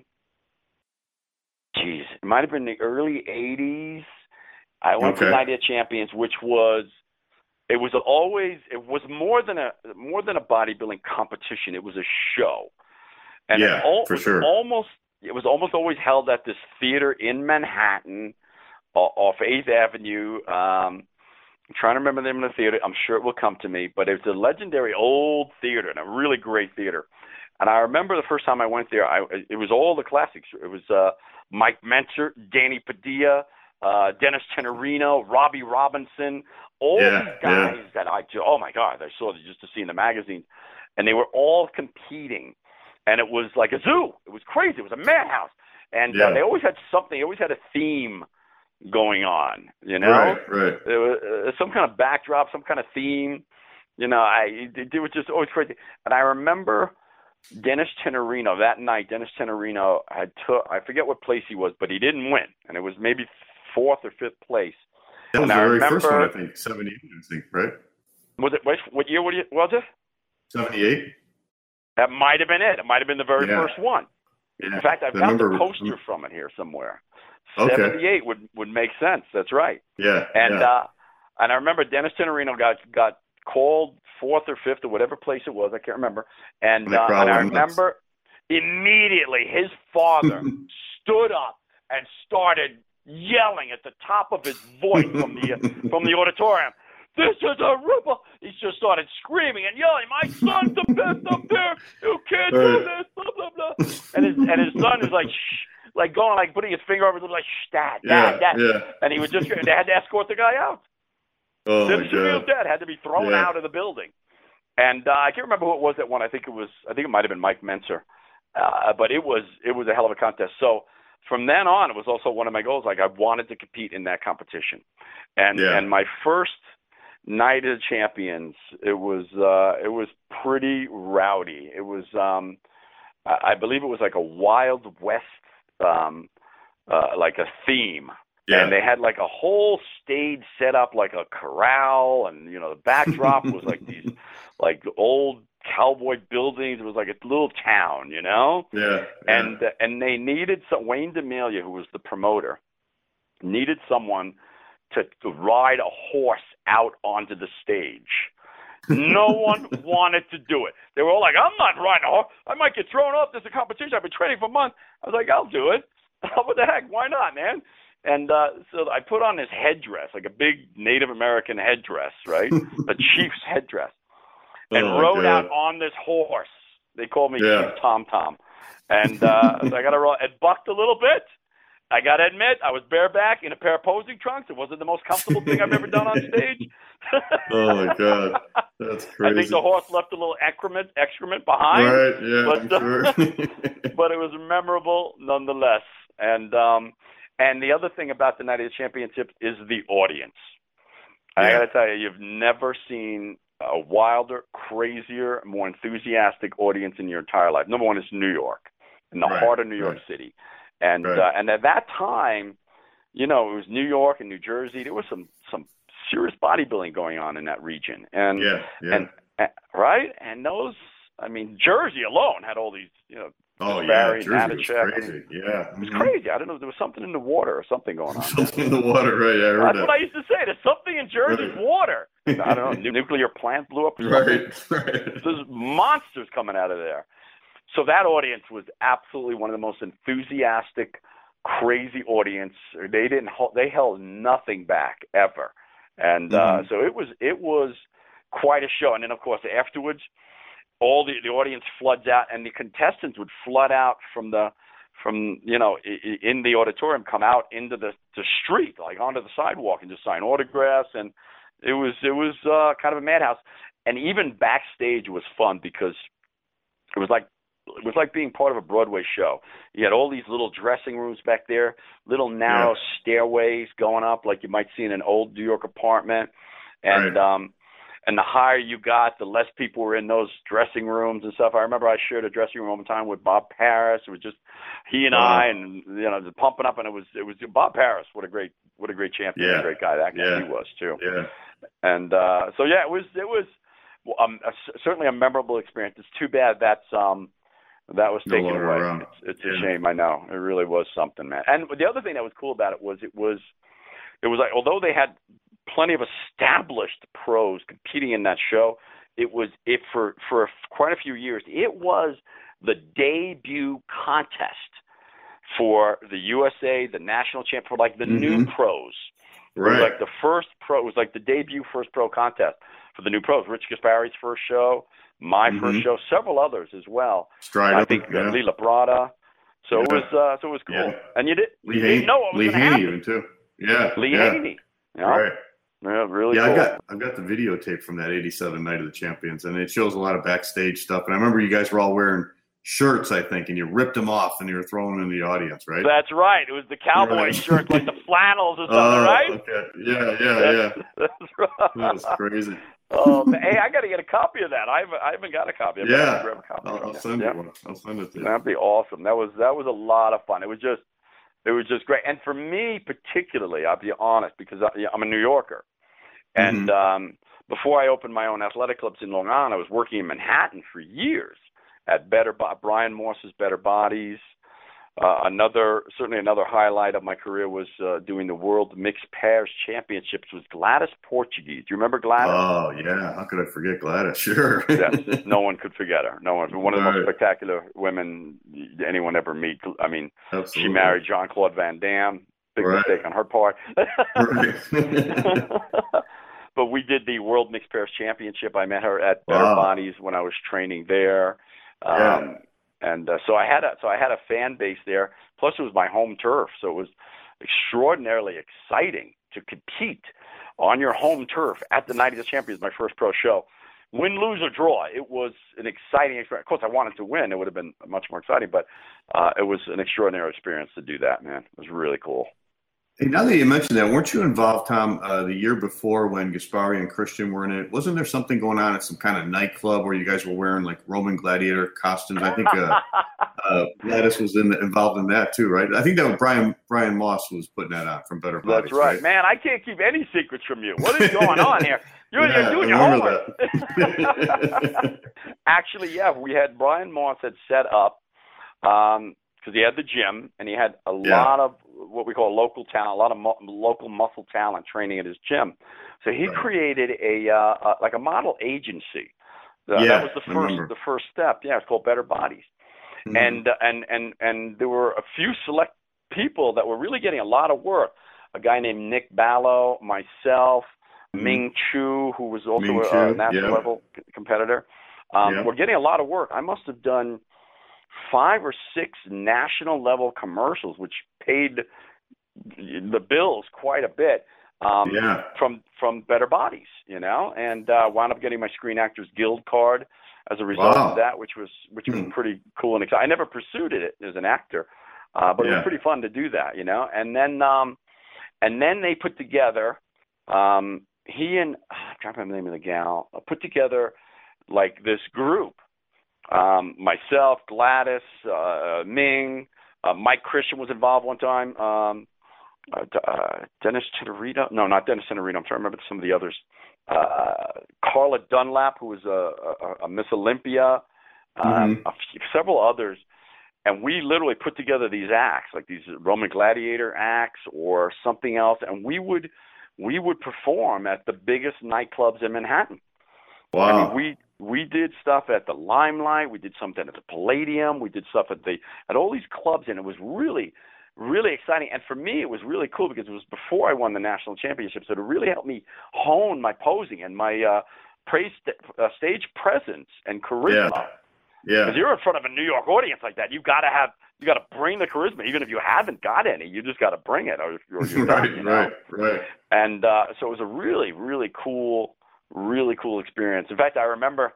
geez, it might have been the early eighties. I went okay. to Night of the Champions, which was it was always it was more than a more than a bodybuilding competition. It was a show, and yeah, it al- for was sure. Almost it was almost always held at this theater in Manhattan, uh, off eighth Avenue. Um, I'm trying to remember the name of the theater. I'm sure it will come to me, but it was a legendary old theater and a really great theater. And I remember the first time I went there, I it was all the classics. It was uh, Mike Mentzer, Danny Padilla, uh, Dennis Tenorino, Robbie Robinson, all yeah, these guys yeah. that I oh my God, I saw them just to see in the magazines, and they were all competing, and it was like a zoo. It was crazy. It was a madhouse, and yeah. uh, they always had something. They always had a theme going on. You know, right, right. There was uh, some kind of backdrop, some kind of theme. You know, I it, it was just always crazy. And I remember Dennis Tenorino that night. Dennis Tenorino had took I forget what place he was, but he didn't win, and it was maybe fourth or fifth place. That was and the I very remember, first one, I think, seventy-eight, I think, right? Was it what, what year? What was it? seventy-eight. That might have been it. It might have been the very yeah. first one. Yeah. In fact, I've I got remember, the poster from it here somewhere. Okay. seventy-eight would would make sense. That's right. Yeah. And yeah. uh, and I remember Dennis Tenorino got got called fourth or fifth or whatever place it was. I can't remember. And, and, uh, and I nuts. remember immediately his father stood up and started yelling at the top of his voice from the uh, from the auditorium. This is a ripple. He just started screaming and yelling, "My son's the best up there. You can't right. do this." Blah blah blah. And his and his son is like, shh, like going like putting his finger over his lips, like, "Shh, dad, dad, yeah, dad." Yeah. And he was just they had to escort the guy out. Oh Dennis my Tenorino's God. dad had to be thrown yeah. out of the building. And uh, I can't remember who it was that won. I think it was I think it might have been Mike Mentzer. Uh, but it was it was a hell of a contest. So from then on, it was also one of my goals. Like I wanted to compete in that competition, and yeah. and my first night of champions, it was uh, it was pretty rowdy. It was um, I believe it was like a Wild West, um, uh, like a theme. Yeah. And they had like a whole stage set up like a corral, and you know the backdrop was like these like old cowboy buildings. It was like a little town, you know. Yeah. yeah. And uh, and they needed some. Wayne D'Amelia, who was the promoter, needed someone to, to ride a horse out onto the stage. No one wanted to do it. They were all like, "I'm not riding a horse. I might get thrown off. There's a competition. I've been training for months." I was like, "I'll do it. What the heck? Why not, man?" And uh, so I put on this headdress, like a big Native American headdress, right? The chief's headdress. And oh rode God. out on this horse. They called me yeah. Chief Tom Tom. And uh, so I got to roll. It bucked a little bit. I got to admit, I was bareback in a pair of posing trunks. It wasn't the most comfortable thing I've ever done on stage. Oh, my God. That's crazy. I think the horse left a little excrement, excrement behind. Right, yeah, but, I'm sure. But it was memorable nonetheless. And um, and the other thing about the Night of the Championships is the audience. Yeah. I got to tell you, you've never seen a wilder, crazier, more enthusiastic audience in your entire life. Number one is New York, in the right, heart of New York right. City. And right. uh, and at that time, you know, it was New York and New Jersey. There was some, some serious bodybuilding going on in that region. And, yeah, yeah. and, and right? And those, I mean, Jersey alone had all these, you know, Oh, yeah, Barry, Jersey was Natachek. crazy, yeah. It was mm-hmm. crazy. I don't know. There was something in the water or something going on. Something in the water, right, yeah, I heard That's that. what I used to say. There's something in Jersey's right. water. I don't know. Nuclear plant blew up or something. Right, right. There's monsters coming out of there. So that audience was absolutely one of the most enthusiastic, crazy audience. They didn't. They held nothing back ever, and mm-hmm. uh, so it was. It was quite a show. And then, of course, afterwards, all the the audience floods out, and the contestants would flood out from the from you know in the auditorium, come out into the, the street, like onto the sidewalk, and just sign autographs. And it was it was uh, kind of a madhouse. And even backstage was fun because it was like it was like being part of a Broadway show. You had all these little dressing rooms back there, little narrow yeah. stairways going up like you might see in an old New York apartment. And right. um, and the higher you got, the less people were in those dressing rooms and stuff. I remember I shared a dressing room one time with Bob Paris. It was just he and wow. I, and you know, just pumping up. And it was it was Bob Paris. What a great what a great champion, yeah. a great guy that guy yeah. he was too. Yeah. And uh, so yeah, it was it was um, a, certainly a memorable experience. It's too bad that's um. That was taken no away. Around. It's, it's yeah. a shame, I know. It really was something, man. And the other thing that was cool about it was it was, it was like, although they had plenty of established pros competing in that show, it was it for for quite a few years. It was the debut contest for the U S A, the national champ, for like the mm-hmm. new pros. Right. It was like the first pro. It was like the debut first pro contest for the new pros. Rich Gaspari's first show. my Mhm. first show, several others as well. Strider, I think uh, yeah. Lila Brada. So it Yeah. was uh, so it was cool. Yeah. And you, did, Lee you Haney, didn't know what was Lee going to Haney happen. even too. Yeah, Lee yeah. Haney. You know? Right. Yeah, really Yeah, cool. I got I've got the videotape from that eighty-seven Night of the Champions, and it shows a lot of backstage stuff. And I remember you guys were all wearing shirts, I think, and you ripped them off and you were throwing them in the audience, right? That's right. It was the cowboy Right. shirt, like the flannels or something, Oh, right? okay. Yeah, yeah, yeah. That's right. That's crazy. Oh, man. Hey, I got to get a copy of that. I haven't, I haven't got a copy. I'm Yeah. gonna grab a copy I'll, from I'll you. send Yeah. you one. I'll send it to you. That'd be awesome. That was that was a lot of fun. It was just it was just great. And for me particularly, I'll be honest, because I, I'm a New Yorker, and Mhm. um, before I opened my own athletic clubs in Long Island, I was working in Manhattan for years at Better Bo- Brian Moss's Better Bodies. Uh, another certainly another highlight of my career was uh, doing the World Mixed Pairs Championships with Gladys Portuguese. Do you remember Gladys? Oh, yeah. How could I forget Gladys? Sure. Yes, no one could forget her. No one. One of the most Right. spectacular women anyone ever meet. I mean, Absolutely. she married Jean-Claude Van Damme. Big Right. mistake on her part. Right. But we did the World Mixed Pairs Championship. I met her at Better Wow. Bodies when I was training there. Um, Yeah. And uh, so I had a so I had a fan base there. Plus, it was my home turf, so it was extraordinarily exciting to compete on your home turf at the Night of the Champions, my first pro show. Win, lose, or draw, it was an exciting experience. Of course, I wanted to win. It would have been much more exciting, but uh, it was an extraordinary experience to do that, man. It was really cool. Hey, now that you mentioned that, weren't you involved, Tom, uh, the year before when Gaspari and Christian were in it? Wasn't there something going on at some kind of nightclub where you guys were wearing like Roman gladiator costumes? I think uh, uh, Gladys was in, involved in that too, right? I think that was Brian Brian Moss was putting that on from Better Bodies. That's right. Man, I can't keep any secrets from you. What is going on here? You're, Yeah, you're doing your I remember homework. Actually, yeah, we had Brian Moss had set up um, because he had the gym and he had a Yeah. lot of what we call local talent, a lot of mu- local muscle talent training at his gym. So he Right. created a uh, uh, like a model agency. Uh, Yeah, that was the I first remember. the first step. Yeah, it's called Better Bodies. Mhm. And, uh, and and and there were a few select people that were really getting a lot of work. A guy named Nick Ballo, myself, Mhm. Ming Chu, who was also Ming a, Chu, a national yeah. level c- competitor. Um, Yeah. We're getting a lot of work. I must have done five or six national level commercials, which paid the bills quite a bit. Um, Yeah. from from Better Bodies, you know, and uh, wound up getting my Screen Actors Guild card as a result Wow. of that, which was which was Hmm. pretty cool and exciting. I never pursued it as an actor, uh, but it Yeah. was pretty fun to do that, you know. And then um, and then they put together um, he and I'm trying to remember the name of the gal uh, put together like this group. Um, myself, Gladys, uh, Ming, uh, Mike Christian was involved one time. Um, Uh, uh, Dennis Tenorito. No, not Dennis Tenorito. I'm trying to remember some of the others. Uh, Carla Dunlap, who was a, a, a Miss Olympia, um, Mhm. a few, several others. And we literally put together these acts, like these Roman gladiator acts or something else, and we would we would perform at the biggest nightclubs in Manhattan. Wow. I mean, we we did stuff at the Limelight, we did something at the Palladium, we did stuff at the at all these clubs, and it was really really exciting. And for me, it was really cool because it was before I won the national championship, so it really helped me hone my posing and my uh, praise st- uh, stage presence and charisma. Yeah. Yeah. Because you're in front of a New York audience like that, you got to have you got to bring the charisma, even if you haven't got any. You just got to bring it, or, or you're right, done, you know? right, right. And uh, so it was a really, really cool, really cool experience. In fact, I remember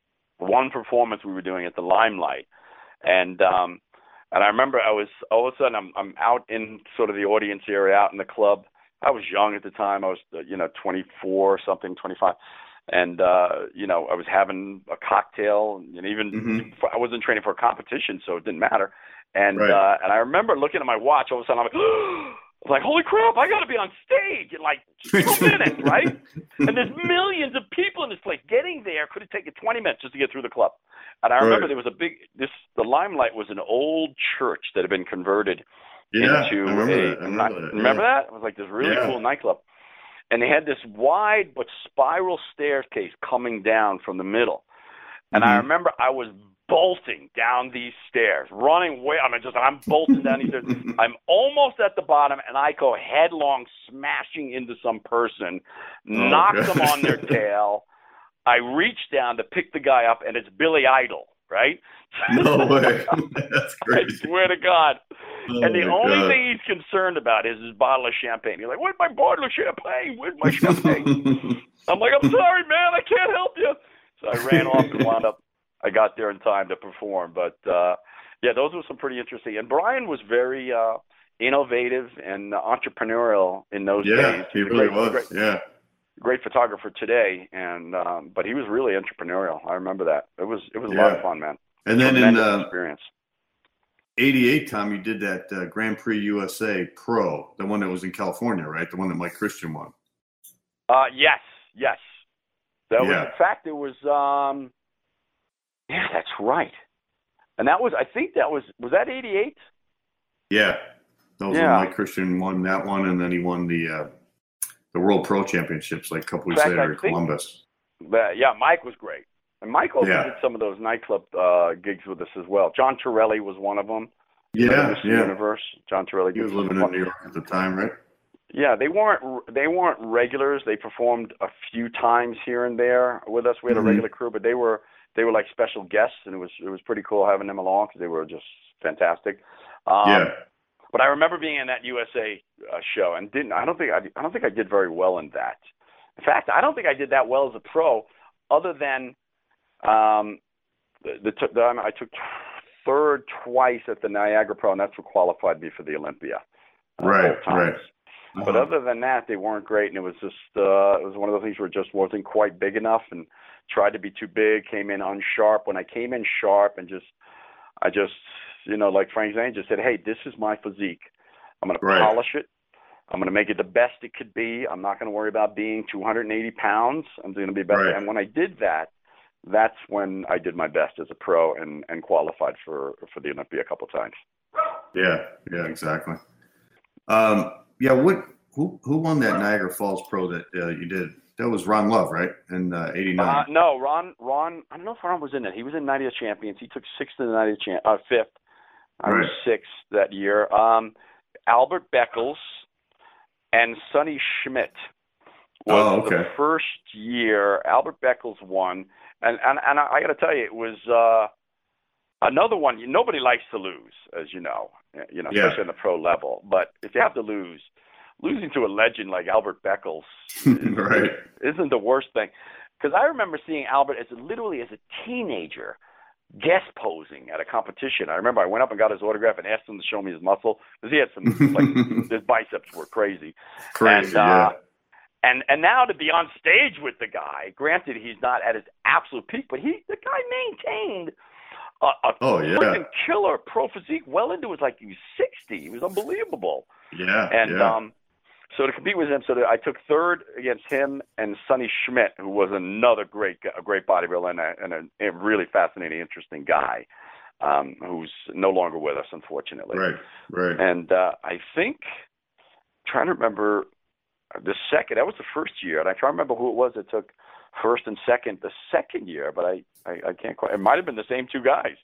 one performance we were doing at the Limelight, and um, and I remember I was all of a sudden I'm I'm out in sort of the audience area, out in the club. I was young at the time. I was uh, you know twenty-four or something, twenty-five, and uh, you know I was having a cocktail, and even Mhm. I wasn't training for a competition, so it didn't matter. And Right. uh, and I remember looking at my watch. All of a sudden, I'm like, I was like, holy crap! I got to be on stage in like two minutes, right? And there's millions of people in this place. Getting there could have taken twenty minutes just to get through the club. And I remember Right. there was a big this. The Limelight was an old church that had been converted Yeah. into I remember a. that. I remember that. remember yeah. that? It was like this really Yeah. cool nightclub, and they had this wide but spiral staircase coming down from the middle. And I Mhm. remember I was bolting down these stairs, running way. I mean, just I'm bolting down these stairs. I'm almost at the bottom, and I go headlong, smashing into some person, Oh, knock God. them on their tail. I reach down to pick the guy up, and it's Billy Idol, right? No way. That's crazy. I swear to God. Oh and the only God. thing he's concerned about is his bottle of champagne. He's like, where's my bottle of champagne? Where's my champagne? I'm like, I'm sorry, man. I can't help you. So I ran off and wound up. I got there in time to perform. But, uh, yeah, those were some pretty interesting. And Brian was very uh, innovative and entrepreneurial in those Yeah, days. he He's a really great, was. Great, yeah. great photographer today, and um, but he was really entrepreneurial. I remember that. It was it was a Yeah. lot of fun, man. And then in Tremendous uh, experience. eighty-eight, Tom, you did that uh, Grand Prix U S A Pro, the one that was in California, right? The one that Mike Christian won. Uh, yes, yes. That was, Yeah. in fact, it was. Um, yeah, that's right. And that was, I think that was, was that eighty-eight? Yeah. That was Yeah. when Mike Christian won that one, and then he won the uh, the World Pro Championships like a couple weeks In fact, later I in think- Columbus. But, yeah, Mike was great. And Mike also Yeah. did some of those nightclub uh, gigs with us as well. John Torelli was one of them. Yeah, Mister yeah. Universe. John Torelli. He was did living some in New York at the time, right? Yeah, they weren't they weren't regulars. They performed a few times here and there with us. We had Mhm. a regular crew, but they were they were like special guests, and it was it was pretty cool having them along because they were just fantastic. Um, yeah. But I remember being in that U S A uh, show, and didn't I don't think I, I don't think I did very well in that. In fact, I don't think I did that well as a pro, other than um, the, the, the I took third twice at the Niagara Pro, and that's what qualified me for the Olympia. Uh, Right, both times. right. But Uh-huh. other than that, they weren't great, and it was just uh, it was one of those things where it just wasn't quite big enough, and tried to be too big, came in unsharp. When I came in sharp, and just I just you know like Frank Zane just said, hey, this is my physique. I'm going Right. to polish it. I'm going to make it the best it could be. I'm not going to worry about being two hundred eighty pounds. I'm going to be better. Right. And when I did that, that's when I did my best as a pro and, and qualified for for the Olympia a couple of times. Yeah, yeah, exactly. Um, yeah, what who who won that Niagara Falls Pro that uh, you did? That was Ron Love, right? In uh, eighty-nine. Uh, no, Ron. Ron. I don't know if Ron was in it. He was in ninetieth Champions. He took sixth in the ninetieth champ, uh, fifth. I was Right. sixth that year. Um, Albert Beckles and Sonny Schmidt was Oh, okay. the first year. Albert Beckles won, and and and I, I got to tell you, it was uh, another one. Nobody likes to lose, as you know. You know, Yeah. especially on the pro level. But if you have to lose, losing to a legend like Albert Beckles is, Right. isn't the worst thing. Because I remember seeing Albert as a, literally as a teenager guest posing at a competition. I remember I went up and got his autograph and asked him to show me his muscle because he had some like his biceps were crazy. Crazy, and, yeah. uh, and and now to be on stage with the guy, granted he's not at his absolute peak, but he the guy maintained a, a Oh, yeah. freaking killer pro physique well into his like he was sixty. He was unbelievable. Yeah, And yeah. um, so to compete with him, so that I took third against him and Sonny Schmidt, who was another great, a great bodybuilder and a, and a, a really fascinating, interesting guy, um, who's no longer with us, unfortunately. right, right. And uh, I think, trying to remember the second. That was the first year, and I try to remember who it was that took first and second the second year, but I, I, I can't quite. It might have been the same two guys.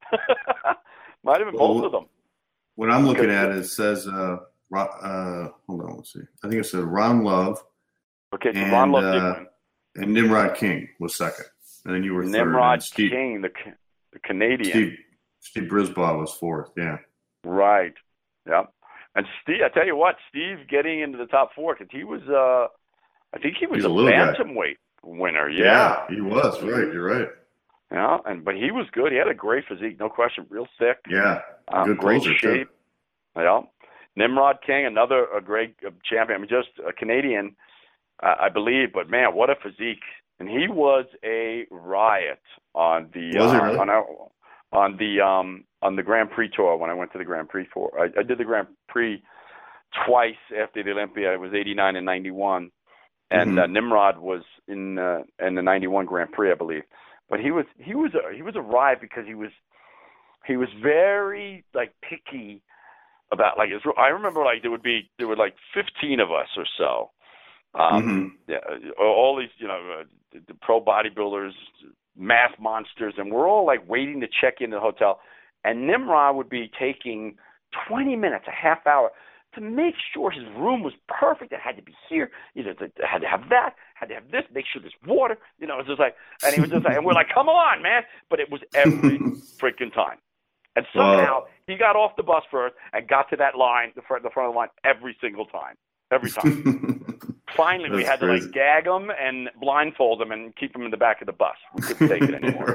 Might have been Well, both of them. What I'm looking at is says, uh, Ro- uh, hold on, let's see. I think it said Ron Love Okay, so and, Ron Love did uh, win. and Nimrod King was second, and then you were third. Nimrod and Steve, King, the, Ca- the Canadian. Steve Steve Brisbaugh was fourth. Yeah, Right. Yep. And Steve, I tell you what, Steve getting into the top four because he was, uh, I think he was He's a, a little guy. bantamweight winner. Yeah. he was right. You're right. Yeah. And but he was good. He had a great physique, no question. Real thick. Yeah, Um, good great closer, shape. too. Yeah. Nimrod King, another a great uh, champion. I mean, just a Canadian, uh, I believe. But man, what a physique! And he was a riot on the Was he uh, really? on our, on the um on the Grand Prix tour when I went to the Grand Prix for. I, I did the Grand Prix twice after the Olympia. It was eighty-nine and ninety-one, and Mhm. uh, Nimrod was in uh, in the ninety-one Grand Prix, I believe. But he was he was a he was a riot because he was he was very like picky about like it's, I remember like there would be there were like fifteen of us or so. Um, Mm-hmm. yeah, all these you know uh, the, the pro bodybuilders, mass monsters, and we're all like waiting to check into the hotel. And Nimrod would be taking twenty minutes, a half hour, to make sure his room was perfect. It had to be here. You know, it had to have that, had to have this, make sure there's water. You know, it was just like, and he was just like, and we're like, come on, man. But it was every freaking time. And somehow wow. he got off the bus first and got to that line, the front, the front of the line, every single time. Every time. Finally, we had crazy. to like gag him and blindfold him and keep him in the back of the bus. We couldn't take it anymore.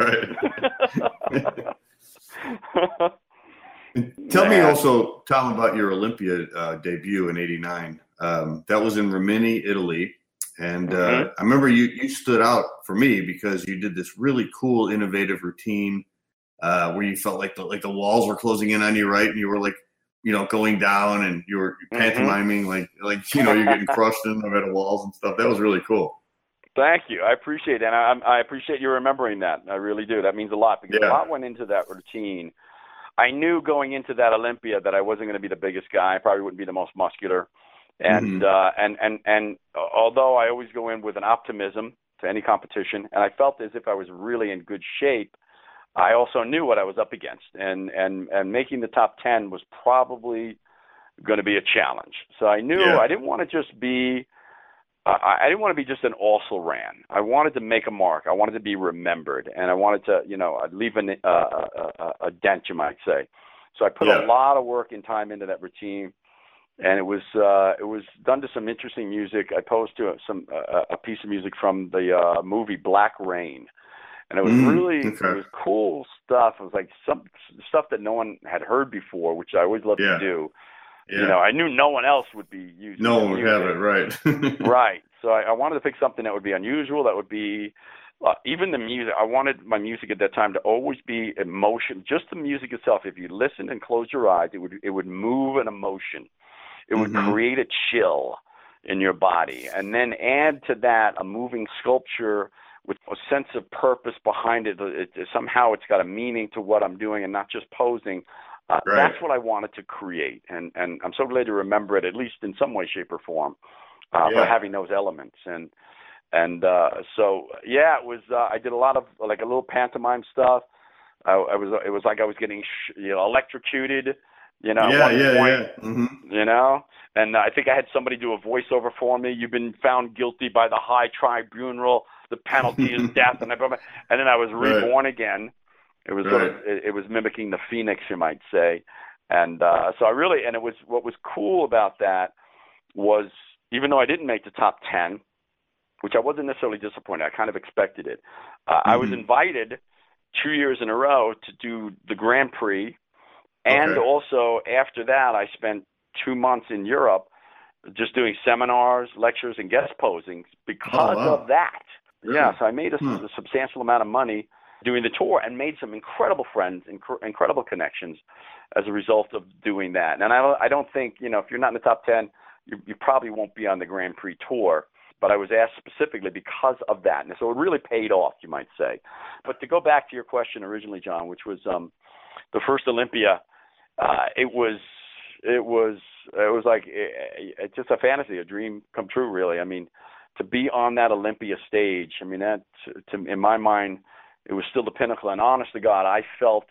Tell Man. me also, Tom, about your Olympia uh, debut in eighty-nine. Um, that was in Rimini, Italy. And uh, Mm-hmm. I remember you, you stood out for me because you did this really cool, innovative routine uh, where you felt like the, like the walls were closing in on you, right? And you were like, you know, going down and you were pantomiming, mm-hmm. like, like you know, you're getting crushed in the metal walls and stuff. That was really cool. Thank you. I appreciate it. And I, I appreciate you remembering that. I really do. That means a lot because Yeah. a lot went into that routine. I knew going into that Olympia that I wasn't going to be the biggest guy. I probably wouldn't be the most muscular. And, mm-hmm. uh, and, and, and although I always go in with an optimism to any competition, and I felt as if I was really in good shape, I also knew what I was up against, and, and, and making the top ten was probably going to be a challenge. So I knew yeah. I didn't want to just be, uh, I didn't want to be just an also-ran. I wanted to make a mark. I wanted to be remembered, and I wanted to, you know, leave an, uh, a, a dent, you might say. So I put yeah. a lot of work and time into that routine, and it was uh, it was done to some interesting music. I posed to some uh, a piece of music from the uh, movie Black Rain. And it was mm, really, okay. it was cool stuff. It was like some stuff that no one had heard before, which I always loved yeah. to do. Yeah. You know, I knew no one else would be using No one music. would have it, right. Right. So I, I wanted to pick something that would be unusual, that would be, uh, even the music, I wanted my music at that time to always be emotion, just the music itself. If you listened and closed your eyes, it would it would move an emotion. It would mm-hmm. create a chill in your body. And then add to that a moving sculpture with a sense of purpose behind it. It, it. Somehow it's got a meaning to what I'm doing and not just posing. Uh, right. That's what I wanted to create. And, and I'm so glad to remember it, at least in some way, shape, or form, uh, yeah. for having those elements. And and uh, so, yeah, it was. Uh, I did a lot of, like, a little pantomime stuff. I, I was. It was like I was getting sh- you know, electrocuted, you know, yeah, at one yeah, point, yeah. Mm-hmm. you know. And I think I had somebody do a voiceover for me. You've been found guilty by the high tribunal. The penalty is death, and I, and then I was reborn right. again. It was right. sort of, it, it was mimicking the phoenix, you might say, and uh, so I really, and it was what was cool about that was, even though I didn't make the top ten, which I wasn't necessarily disappointed, I kind of expected it. Uh, mm-hmm. I was invited two years in a row to do the Grand Prix, and okay. also after that, I spent two months in Europe just doing seminars, lectures, and guest posings because oh, wow. of that. Really? Yeah, so I made a, hmm. a substantial amount of money doing the tour and made some incredible friends, inc- incredible connections as a result of doing that. And I don't, I don't think, you know, if you're not in the top ten, you, you probably won't be on the Grand Prix tour. But I was asked specifically because of that. And so it really paid off, you might say. But to go back to your question originally, John, which was um, the first Olympia, uh, it was it was it was like it, it's just a fantasy, a dream come true, really. I mean, to be on that Olympia stage, I mean, that to, in my mind, it was still the pinnacle. And honest to God, I felt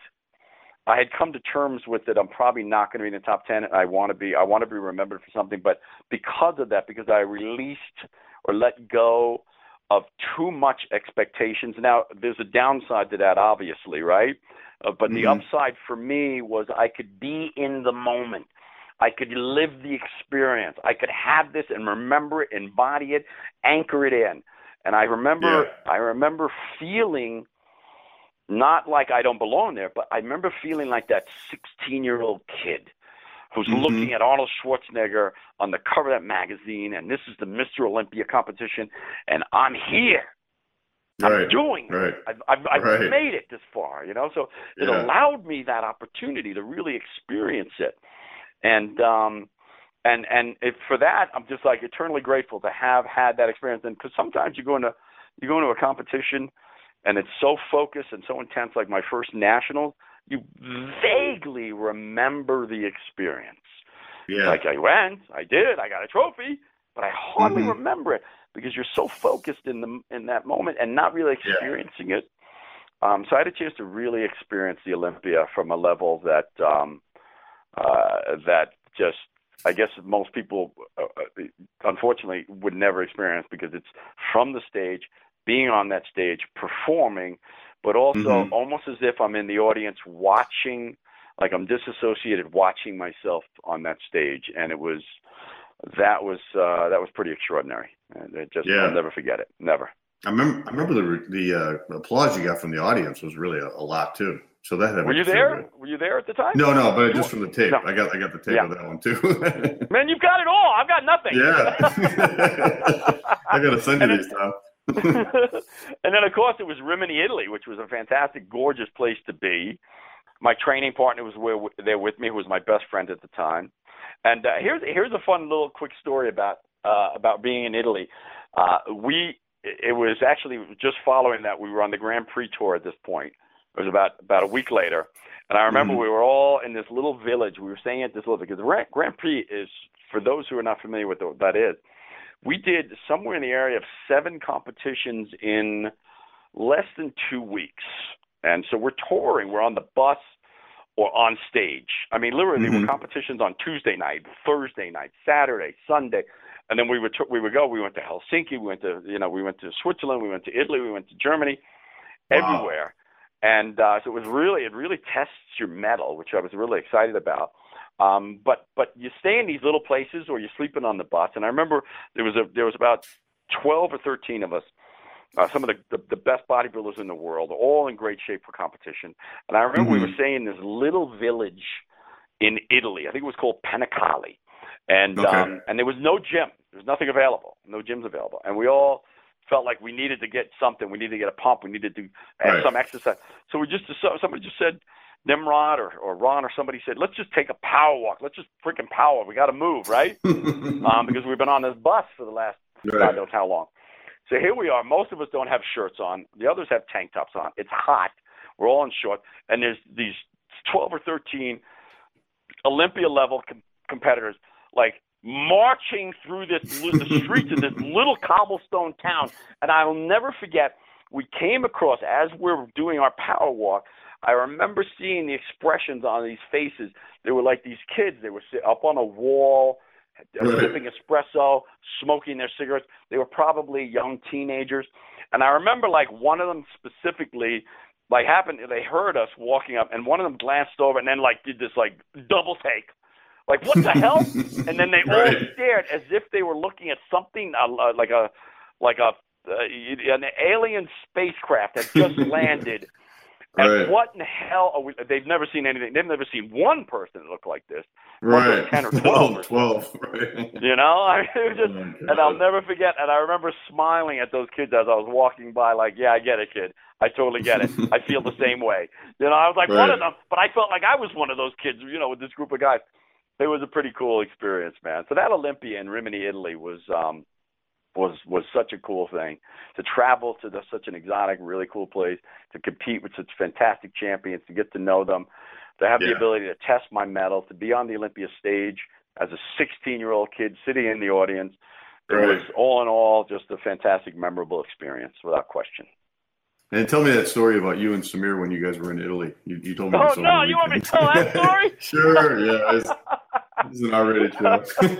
I had come to terms with it. I'm probably not going to be in the top ten. I want to be. I want to be remembered for something. But because of that, because I released or let go of too much expectations. Now, there's a downside to that, obviously, right? Uh, but mm-hmm. the upside for me was I could be in the moment. I could live the experience. I could have this and remember it, embody it, anchor it in. And I remember, yeah. I remember feeling not like I don't belong there, but I remember feeling like that sixteen-year-old kid who's mm-hmm. looking at Arnold Schwarzenegger on the cover of that magazine, and this is the Mister Olympia competition, and I'm here. Right. I'm doing it. Right. I've, I've, I've right. made it this far, you know. So it yeah. allowed me that opportunity to really experience it, and um, and and if for that, I'm just like eternally grateful to have had that experience. And because sometimes you go into you go into a competition, and it's so focused and so intense, like my first nationals. You vaguely remember the experience. Yeah. Like I went, I did, I got a trophy, but I hardly mm-hmm. remember it because you're so focused in the in that moment and not really experiencing yeah. it. Um, so I had a chance to really experience the Olympia from a level that um, uh, that just I guess most people, uh, unfortunately, would never experience, because it's from the stage, being on that stage, performing, but also mm-hmm. almost as if I'm in the audience watching, like I'm disassociated watching myself on that stage. And it was, that was, uh, that was pretty extraordinary. And it just, yeah. I'll never forget it. Never. I remember, I remember the, the uh, applause you got from the audience was really a, a lot too. So that had Were you there? Good. Were you there at the time? No, no, but just from the tape. No. I got I got the tape yeah. of that one too. Man, you've got it all. I've got nothing. Yeah. I got to send you these, Tom. And then, of course, it was Rimini, Italy, which was a fantastic, gorgeous place to be. My training partner was there with me, who was my best friend at the time. And uh, here's here's a fun little quick story about uh, about being in Italy. Uh, we it was actually just following that we were on the Grand Prix tour at this point. It was about, about a week later. And I remember mm-hmm. we were all in this little village. We were staying at this little, because the Grand Prix is, for those who are not familiar with what that is, we did somewhere in the area of seven competitions in less than two weeks. And so we're touring. We're on the bus or on stage. I mean, literally, mm-hmm. there were competitions on Tuesday night, Thursday night, Saturday, Sunday. And then we would, t- we would go. We went to Helsinki. We went to, you know, we went to Switzerland. We went to Italy. We went to Germany, wow. everywhere. And uh, so it was really, it really tests your mettle, which I was really excited about. Um, but but you stay in these little places, or you're sleeping on the bus. And I remember there was a there was about twelve or thirteen of us, uh, some of the, the the best bodybuilders in the world, all in great shape for competition. And I remember mm-hmm. we were staying in this little village in Italy. I think it was called Panicale, and okay. um, and there was no gym. There was nothing available, no gyms available, and we all felt like we needed to get something. We needed to get a pump. We needed to have right. some exercise. So we just, somebody just said, Nimrod or, or Ron or somebody said, let's just take a power walk. Let's just freaking power. We got to move, right? um, because we've been on this bus for the last, right. God knows how long. So here we are. Most of us don't have shirts on. The others have tank tops on. It's hot. We're all in short. And there's these twelve or thirteen Olympia level com- competitors, like, marching through this the streets of this little cobblestone town. And I'll never forget, we came across, as we're doing our power walk, I remember seeing the expressions on these faces. They were like these kids. They were up on a wall, right. sipping espresso, smoking their cigarettes. They were probably young teenagers. And I remember, like, one of them specifically, like, happened, they heard us walking up, and one of them glanced over and then, like, did this, like, double take. Like, what the hell? And then they right. all stared as if they were looking at something uh, like a like a uh, an alien spacecraft that just landed. And right. what in the hell are we? They've never seen anything. They've never seen one person that looked like this. Right. ten or twelve. twelve, right. You know? I mean, it was just, oh, and I'll never forget. And I remember smiling at those kids as I was walking by, like, yeah, I get it, kid. I totally get it. I feel the same way. You know, I was like right. one of them, but I felt like I was one of those kids, you know, with this group of guys. It was a pretty cool experience, man. So that Olympia in Rimini, Italy was um, was was such a cool thing. To travel to the, such an exotic, really cool place, to compete with such fantastic champions, to get to know them, to have yeah. the ability to test my mettle, to be on the Olympia stage as a sixteen-year-old kid sitting in the audience. It right. was, all in all, just a fantastic, memorable experience, without question. And tell me that story about you and Samir when you guys were in Italy. You, you told me. Oh, no, you want me to tell that story? Sure, yeah. It's, it's an R-rated show.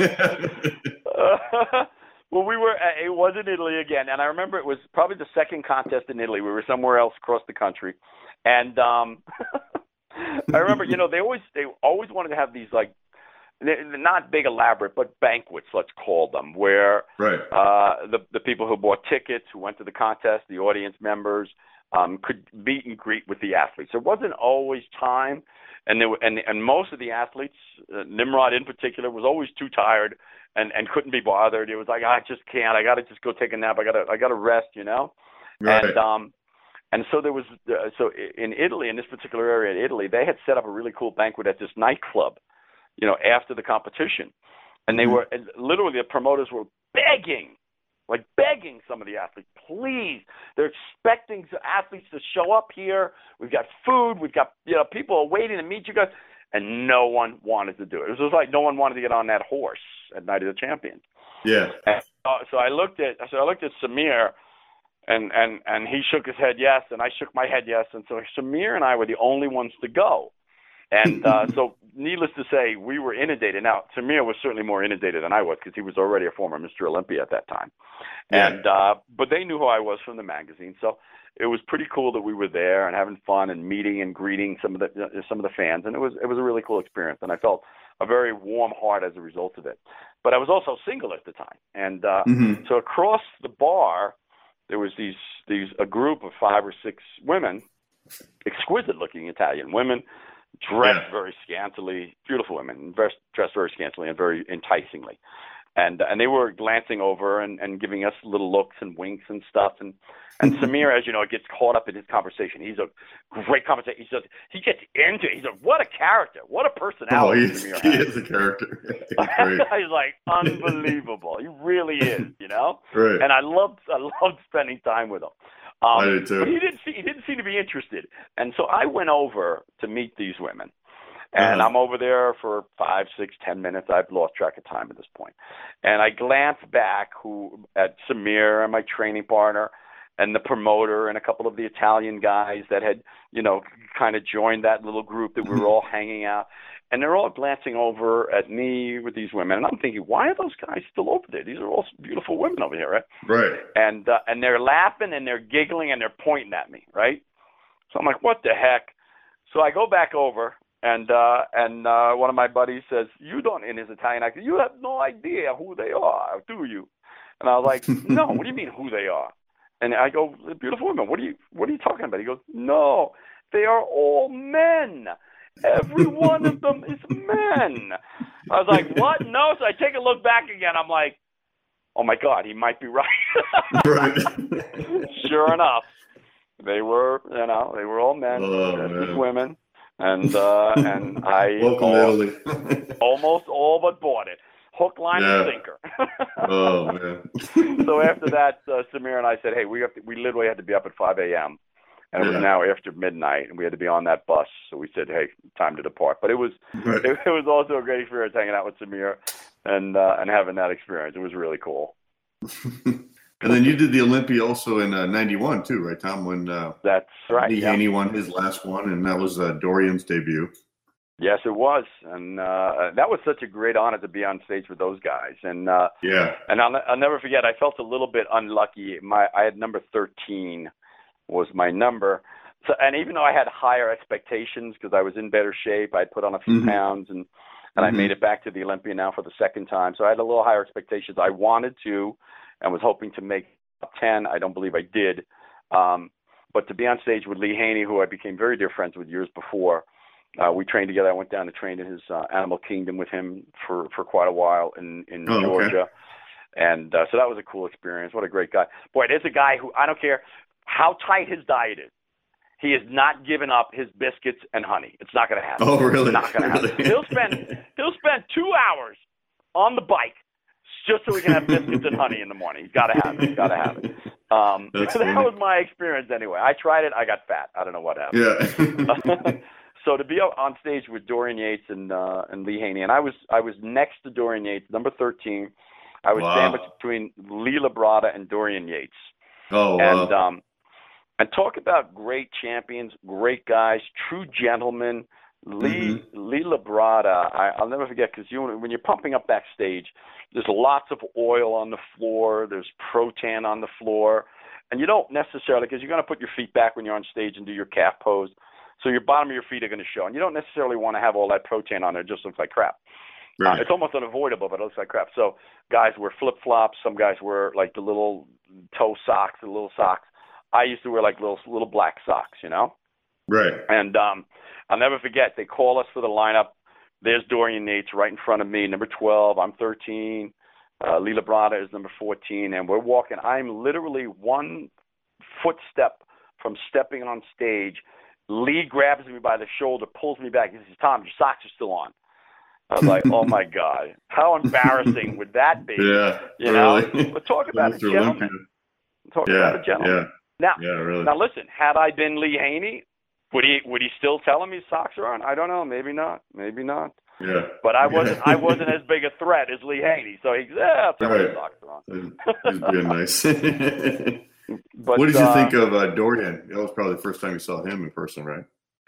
uh, well, we were, uh, it was in Italy again. And I remember it was probably the second contest in Italy. We were somewhere else across the country. And um, I remember, you know, they always, they always wanted to have these, like, not big elaborate, but banquets, let's call them, where right. uh, the the people who bought tickets, who went to the contest, the audience members, um, could meet and greet with the athletes. There wasn't always time, and there were, and and most of the athletes, uh, Nimrod in particular, was always too tired and, and couldn't be bothered. It was like, I just can't. I got to just go take a nap. I got to I got to rest, you know. Right. And um, and so there was uh, so in Italy, in this particular area in Italy, they had set up a really cool banquet at this nightclub, you know, after the competition. And they mm-hmm. were, and literally the promoters were begging, like begging some of the athletes, please. They're expecting athletes to show up here. We've got food. We've got, you know, people are waiting to meet you guys. And no one wanted to do it. It was just like no one wanted to get on that horse at Night of the Champions. Yeah. And, uh, so I looked at, so I looked at Samir, and, and, and he shook his head yes, and I shook my head yes. And so Samir and I were the only ones to go. And uh, so, needless to say, we were inundated. Now, Samir was certainly more inundated than I was because he was already a former Mister Olympia at that time. Yeah. And uh, but they knew who I was from the magazine, so it was pretty cool that we were there and having fun and meeting and greeting some of the some of the fans, and it was it was a really cool experience. And I felt a very warm heart as a result of it. But I was also single at the time, and uh, mm-hmm. so across the bar there was these these a group of five or six women, exquisite-looking Italian women, dressed yeah. very scantily, beautiful women, dressed, dressed very scantily and very enticingly. And and they were glancing over and, and giving us little looks and winks and stuff. And, and Samir, as you know, gets caught up in his conversation. He's a great conversation. He says, he gets into it. He's like, what a character. What a personality. Oh, he's, Samir he has. is a character. He's like, unbelievable. He really is, you know? Right. And I loved, I loved spending time with him. Um, I did too. But he didn't, see, he didn't seem to be interested. And so I went over to meet these women. And uh-huh. I'm over there for five, six, ten minutes. I've lost track of time at this point. And I glanced back who at Samir and my training partner and the promoter and a couple of the Italian guys that had, you know, kind of joined that little group that we were all hanging out. And they're all glancing over at me with these women. And I'm thinking, why are those guys still over there? These are all beautiful women over here, right? Right. And uh, and they're laughing and they're giggling and they're pointing at me, right? So I'm like, what the heck? So I go back over. And uh, and uh, one of my buddies says, you don't, in his Italian accent, you have no idea who they are, do you? And I was like, no, what do you mean who they are? And I go, beautiful women, what are you what are you talking about? He goes, no, they are all men. Every one of them is men. I was like, what? No. So I take a look back again. I'm like, oh, my God, he might be right. Right. Sure enough, they were, you know, they were all men, oh, women. And uh, and I Welcome almost, almost all but bought it. Hook, line, yeah. and sinker. Oh, man. So after that, uh, Samir and I said, hey, we have to, we literally had to be up at five a.m. And it yeah. was now after midnight, and we had to be on that bus. So we said, hey, time to depart. But it was right. it, it was also a great experience hanging out with Samir and uh, and having that experience. It was really cool. And then you did the Olympia also in uh, ninety-one too, right, Tom? When uh, That's right. Lee yeah. Haney won his last one, and that was uh, Dorian's debut. Yes, it was, and uh, that was such a great honor to be on stage with those guys. And uh, yeah, and I'll, I'll never forget. I felt a little bit unlucky. My I had number thirteen was my number. So, and even though I had higher expectations because I was in better shape, I put on a few mm-hmm. pounds, and and mm-hmm. I made it back to the Olympia now for the second time. So I had a little higher expectations. I wanted to, and was hoping to make top ten. I don't believe I did. Um, but to be on stage with Lee Haney, who I became very dear friends with years before, uh, we trained together. I went down to train in his uh, Animal Kingdom with him for, for quite a while in, in oh, Georgia. Okay. And uh, so that was a cool experience. What a great guy. Boy, there's a guy who, I don't care how tight his diet is, he has not given up his biscuits and honey. It's not going to happen. Oh, really? It's not going to really? happen. He'll spend, he'll spend two hours on the bike just so he can have biscuits and honey in the morning. He's got to have it. He's got to have it. Um, that funny. was my experience anyway. I tried it. I got fat. I don't know what happened. Yeah. So to be on stage with Dorian Yates and uh, and Lee Haney, and I was I was next to Dorian Yates, number thirteen. I was wow. sandwiched between Lee Labrada and Dorian Yates. Oh, wow. And um, and talk about great champions, great guys, true gentlemen. Lee mm-hmm. Lee Labrada, I, I'll never forget, because you when you're pumping up backstage, there's lots of oil on the floor, there's protein on the floor, and you don't necessarily, because you're going to put your feet back when you're on stage and do your calf pose, so your bottom of your feet are going to show, and you don't necessarily want to have all that protein on there. It just looks like crap. Right. Uh, it's almost unavoidable, but it looks like crap. So guys wear flip-flops, some guys wear like the little toe socks, the little socks. I used to wear like little little black socks, you know? Right. And um, I'll never forget, they call us for the lineup. There's Dorian Yates right in front of me, number twelve. I'm thirteen. Uh, Lee Labrada is number fourteen. And we're walking. I'm literally one footstep from stepping on stage. Lee grabs me by the shoulder, pulls me back. He says, Tom, your socks are still on. I was like, oh, my God. How embarrassing would that be? Yeah, you know? really. But talk about a gentleman. Talk yeah, about a gentleman. Yeah. Now, yeah, really. now, listen, had I been Lee Haney, would he would he still tell him his socks are on? I don't know. Maybe not. Maybe not. Yeah. But I wasn't I wasn't as big a threat as Lee Haney. So he's, yeah, tell right. his socks are on. He's being nice. But, what did you uh, think of uh, Dorian? That was probably the first time you saw him in person, right?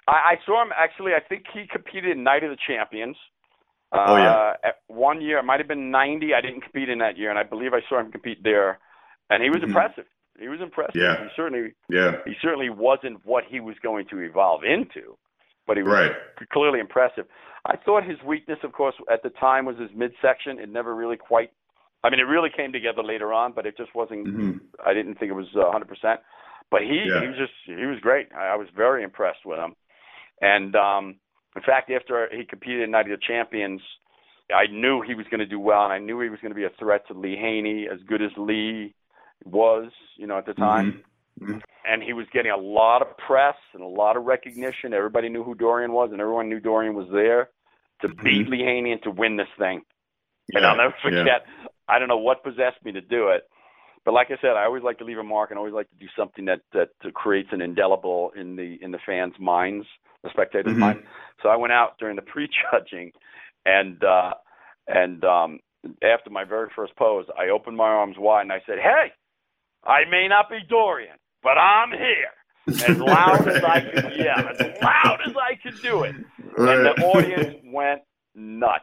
I, I saw him actually. I think he competed in Night of the Champions. Uh, oh yeah. At one year, it might have been ninety. I didn't compete in that year, and I believe I saw him compete there, and he was mm-hmm. impressive. He was impressive. Yeah. He certainly. Yeah. He certainly wasn't what he was going to evolve into, but he was right. clearly impressive. I thought his weakness, of course, at the time was his midsection. It never really quite. I mean, it really came together later on, but it just wasn't. Mm-hmm. I didn't think it was one hundred percent. But he, yeah. he was just he was great. I, I was very impressed with him. And um, in fact, after he competed in Night of the Champions, I knew he was going to do well, and I knew he was going to be a threat to Lee Haney, as good as Lee was, you know, at the time. Mm-hmm. And he was getting a lot of press and a lot of recognition. Everybody knew who Dorian was, and everyone knew Dorian was there to beat mm-hmm. Lee Haney and to win this thing. Yeah. And I'll never forget, yeah. I don't know what possessed me to do it. But like I said, I always like to leave a mark and always like to do something that, that creates an indelible in the in the fans' minds, the spectators' mm-hmm. minds. So I went out during the pre-judging, and uh, and um, after my very first pose, I opened my arms wide and I said, "Hey, I may not be Dorian, but I'm here." As loud as I could yell, as loud as I could do it. Right. And the audience went nuts.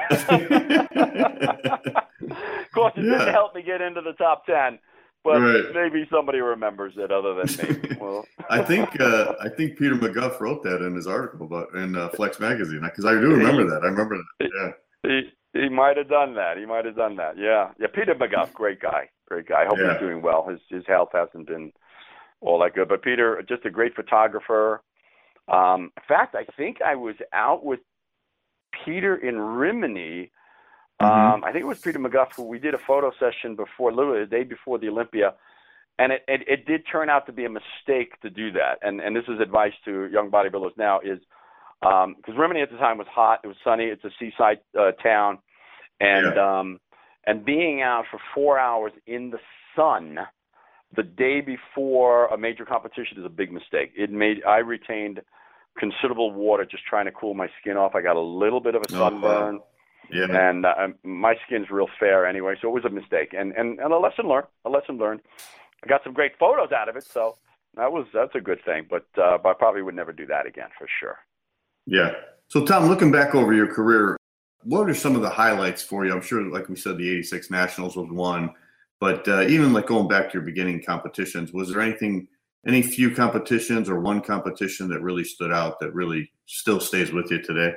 Of course, it yeah. didn't help me get into the top ten, but right. maybe somebody remembers it other than me. Well, I think uh, I think Peter McGuff wrote that in his article about in uh, Flex magazine, because I do remember that. I remember that. Yeah, he he might have done that. He might have done that. Yeah, yeah. Peter McGuff, great guy, great guy. I hope yeah. he's doing well. His his health hasn't been all that good, but Peter, just a great photographer. Um, in fact, I think I was out with Peter in Rimini. Um, mm-hmm. I think it was Peter McGuff. We did a photo session before, literally the day before the Olympia, and it, it, it did turn out to be a mistake to do that. And and this is advice to young bodybuilders now is because um, Rimini at the time was hot, it was sunny, it's a seaside uh, town, and yeah. um, and being out for four hours in the sun the day before a major competition is a big mistake. It made I retained considerable water just trying to cool my skin off. I got a little bit of a sunburn. Oh, yeah. And uh, my skin's real fair anyway, so it was a mistake. And, and and a lesson learned. A lesson learned. I got some great photos out of it, so that was that's a good thing. But uh, but I probably would never do that again for sure. Yeah. So Tom, looking back over your career, what are some of the highlights for you? I'm sure, like we said, the eighty-six Nationals was one, but uh, even like going back to your beginning competitions, was there anything, any few competitions or one competition that really stood out that really still stays with you today?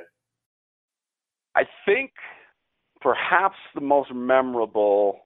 I think perhaps the most memorable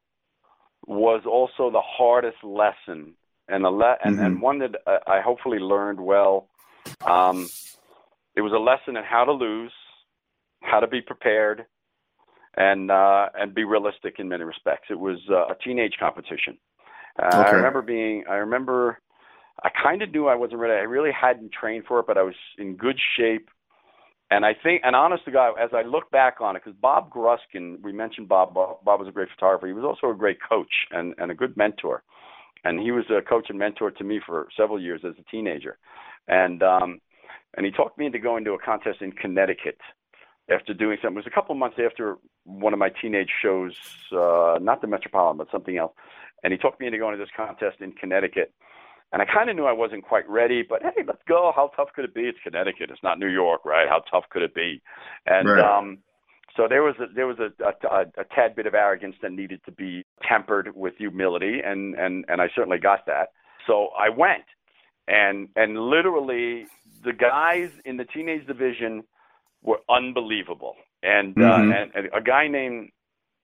was also the hardest lesson, and, a le- and, mm-hmm. and one that I hopefully learned well. Um, it was a lesson in how to lose, how to be prepared, and uh, and be realistic in many respects. It was uh, a teenage competition. Uh, okay. I remember being, I remember, I kind of knew I wasn't ready. I really hadn't trained for it, but I was in good shape. And I think, and honest to God, as I look back on it, because Bob Gruskin, we mentioned Bob, Bob, Bob was a great photographer. He was also a great coach and, and a good mentor. And he was a coach and mentor to me for several years as a teenager. And um, and he talked me into going to a contest in Connecticut after doing something. It was a couple of months after one of my teenage shows, uh, not the Metropolitan, but something else. And he talked me into going to this contest in Connecticut. And I kind of knew I wasn't quite ready, but hey, let's go. How tough could it be? It's Connecticut. It's not New York, right? How tough could it be? And right. um, so there was a, there was a, a, a tad bit of arrogance that needed to be tempered with humility, and, and, and I certainly got that. So I went, and and literally the guys in the teenage division were unbelievable. And, mm-hmm. uh, and, and a guy named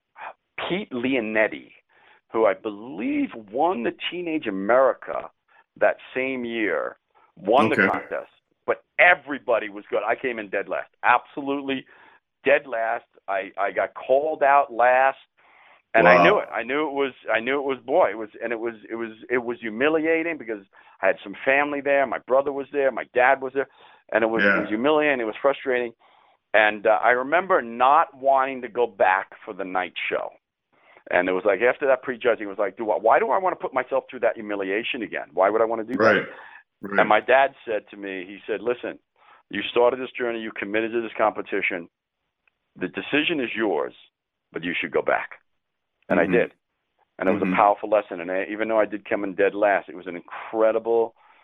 Pete Leonetti, who I believe won the Teenage America that same year, won okay. the contest, but everybody was good. I came in dead last, absolutely dead last. I, I got called out last, and wow. I knew it. I knew it was. I knew it was. Boy, it was, and it was. It was. It was humiliating because I had some family there. My brother was there. My dad was there, and it was, yeah. it was humiliating. It was frustrating, and uh, I remember not wanting to go back for the night show. And it was like, after that prejudging, it was like, do I, why do I want to put myself through that humiliation again? Why would I want to do right. that? Right. And my dad said to me, he said, listen, you started this journey, you committed to this competition. The decision is yours, but you should go back. And mm-hmm. I did. And it was mm-hmm. a powerful lesson. And I, even though I did come in dead last, it was an incredible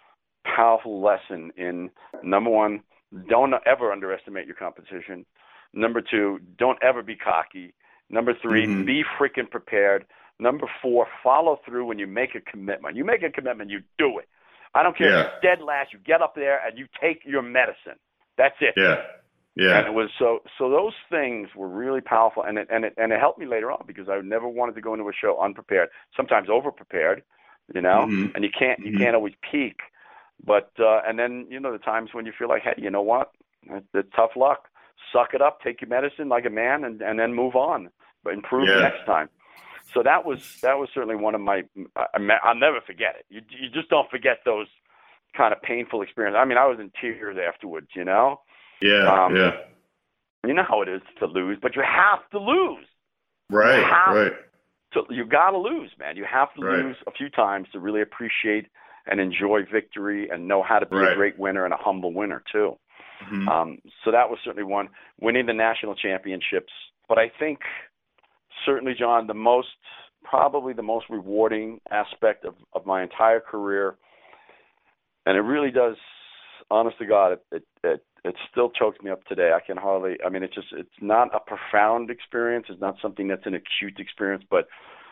powerful lesson in, number one, don't ever underestimate your competition. Number two, don't ever be cocky. Number three, mm-hmm. be freaking prepared. Number four, follow through when you make a commitment. You make a commitment, you do it. I don't care yeah. if you're dead last. You get up there and you take your medicine. That's it. Yeah, yeah. And it was so. So those things were really powerful, and it and it and it helped me later on because I never wanted to go into a show unprepared. Sometimes over prepared, you know. Mm-hmm. And you can't you mm-hmm. can't always peak. But uh, and then you know the times when you feel like, hey, you know what? It's, it's tough luck. Suck it up. Take your medicine like a man, and, and then move on. But improve yeah. next time. So that was that was certainly one of my. I, I'll never forget it. You you just don't forget those kind of painful experiences. I mean, I was in tears afterwards. You know. Yeah. Um, yeah. You know how it is to lose, but you have to lose. Right. You have right. To, you got to lose, man. You have to right. lose a few times to really appreciate and enjoy victory and know how to be right. a great winner and a humble winner too. Mm-hmm. Um, so that was certainly one. Winning the national championships, but I think certainly, John, the most probably the most rewarding aspect of, of my entire career, and it really does. Honest to God, it, it it it still chokes me up today. I can hardly. I mean, it's just it's not a profound experience. It's not something that's an acute experience, but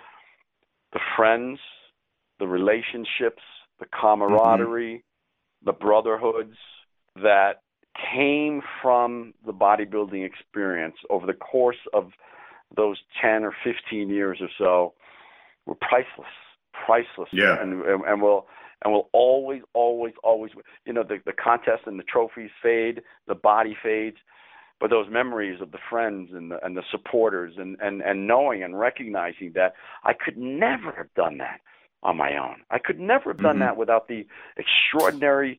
the friends, the relationships, the camaraderie, mm-hmm. the brotherhoods that came from the bodybuilding experience over the course of those ten or fifteen years or so were priceless, priceless. Yeah. And, and, and will and will always, always, always, you know, the, the contest and the trophies fade, the body fades, but those memories of the friends and the, and the supporters and, and, and knowing and recognizing that I could never have done that on my own. I could never have done mm-hmm. that without the extraordinary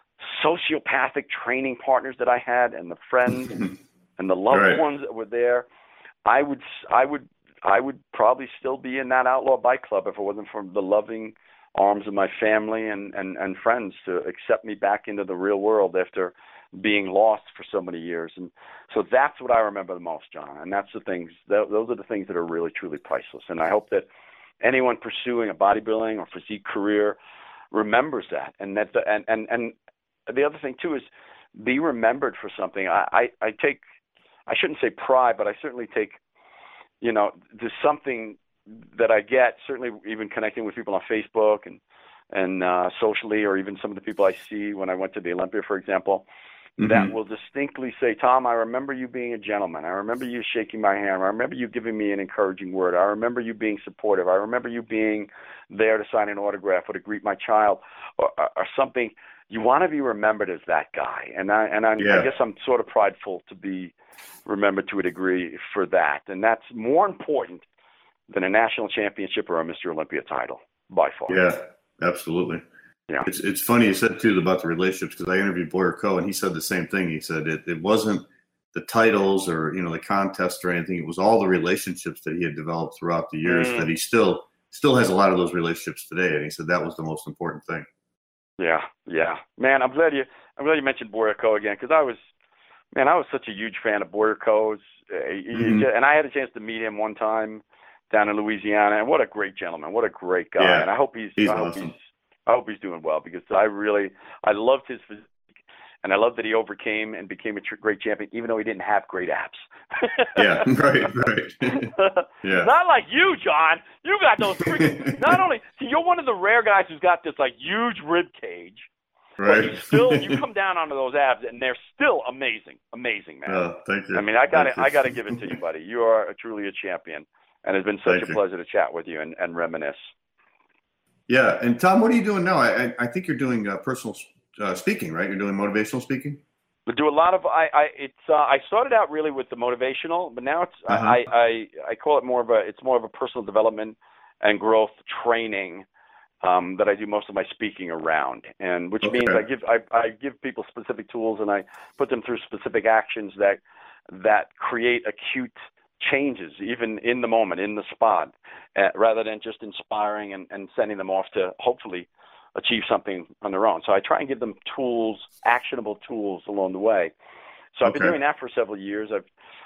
sociopathic training partners that I had and the friends and the loved right. ones that were there. I would, I would, I would probably still be in that outlaw bike club if it wasn't for the loving arms of my family and, and, and friends to accept me back into the real world after being lost for so many years. And so that's what I remember the most, John. And that's the things, those are the things that are really, truly priceless. And I hope that anyone pursuing a bodybuilding or physique career remembers that. And that, the, and, and, and the other thing too is be remembered for something. I, I, I take, I shouldn't say pride, but I certainly take, you know, there's something that I get, certainly even connecting with people on Facebook and, and uh, socially, or even some of the people I see when I went to the Olympia, for example, mm-hmm. that will distinctly say, Tom, I remember you being a gentleman. I remember you shaking my hand. I remember you giving me an encouraging word. I remember you being supportive. I remember you being there to sign an autograph or to greet my child or, or, or something. You want to be remembered as that guy. And I, and I, yeah. I guess I'm sort of prideful to be remembered to a degree for that. And that's more important than a national championship or a Mister Olympia title, by far. Yeah, absolutely. Yeah. It's it's funny you said, too, about the relationships, because I interviewed Boyer Coe, and he said the same thing. He said it, it wasn't the titles or, you know, the contest or anything. It was all the relationships that he had developed throughout the years mm. that he still still has a lot of those relationships today. And he said that was the most important thing. Yeah, yeah. Man, I'm glad you I'm glad you mentioned Boyer Coe again, because I was, man, I was such a huge fan of Boyer Coe's. Uh, mm-hmm. And I had a chance to meet him one time down in Louisiana, and what a great gentleman, what a great guy. Yeah, and I hope he's, he's I hope awesome. he's, I hope he's doing well, because I really, I loved his physique, and I love that he overcame and became a tr- great champion, even though he didn't have great abs. yeah, right, right. yeah. Not like you, John. You got those freaking, not only, see, you're one of the rare guys who's got this like huge rib cage, right. but you still, you come down onto those abs, and they're still amazing, amazing, man. Oh, thank you. I mean, I got to, you. I got to give it to you, buddy. You are a, truly a champion. And it's been such Thank a you. pleasure to chat with you and, and reminisce. Yeah. And Tom, what are you doing now? I I think you're doing uh, personal uh, speaking, right? You're doing motivational speaking? I do a lot of, I, I, it's, uh, I started out really with the motivational, but now it's, Uh-huh. I, I, I call it more of a, it's more of a personal development and growth training um, that I do most of my speaking around. And which Okay. means I give, I, I give people specific tools, and I put them through specific actions that, that create acute changes, even in the moment, in the spot, uh, rather than just inspiring and, and sending them off to hopefully achieve something on their own. So I try and give them tools, actionable tools along the way. So I've been Okay. doing that for several years. I've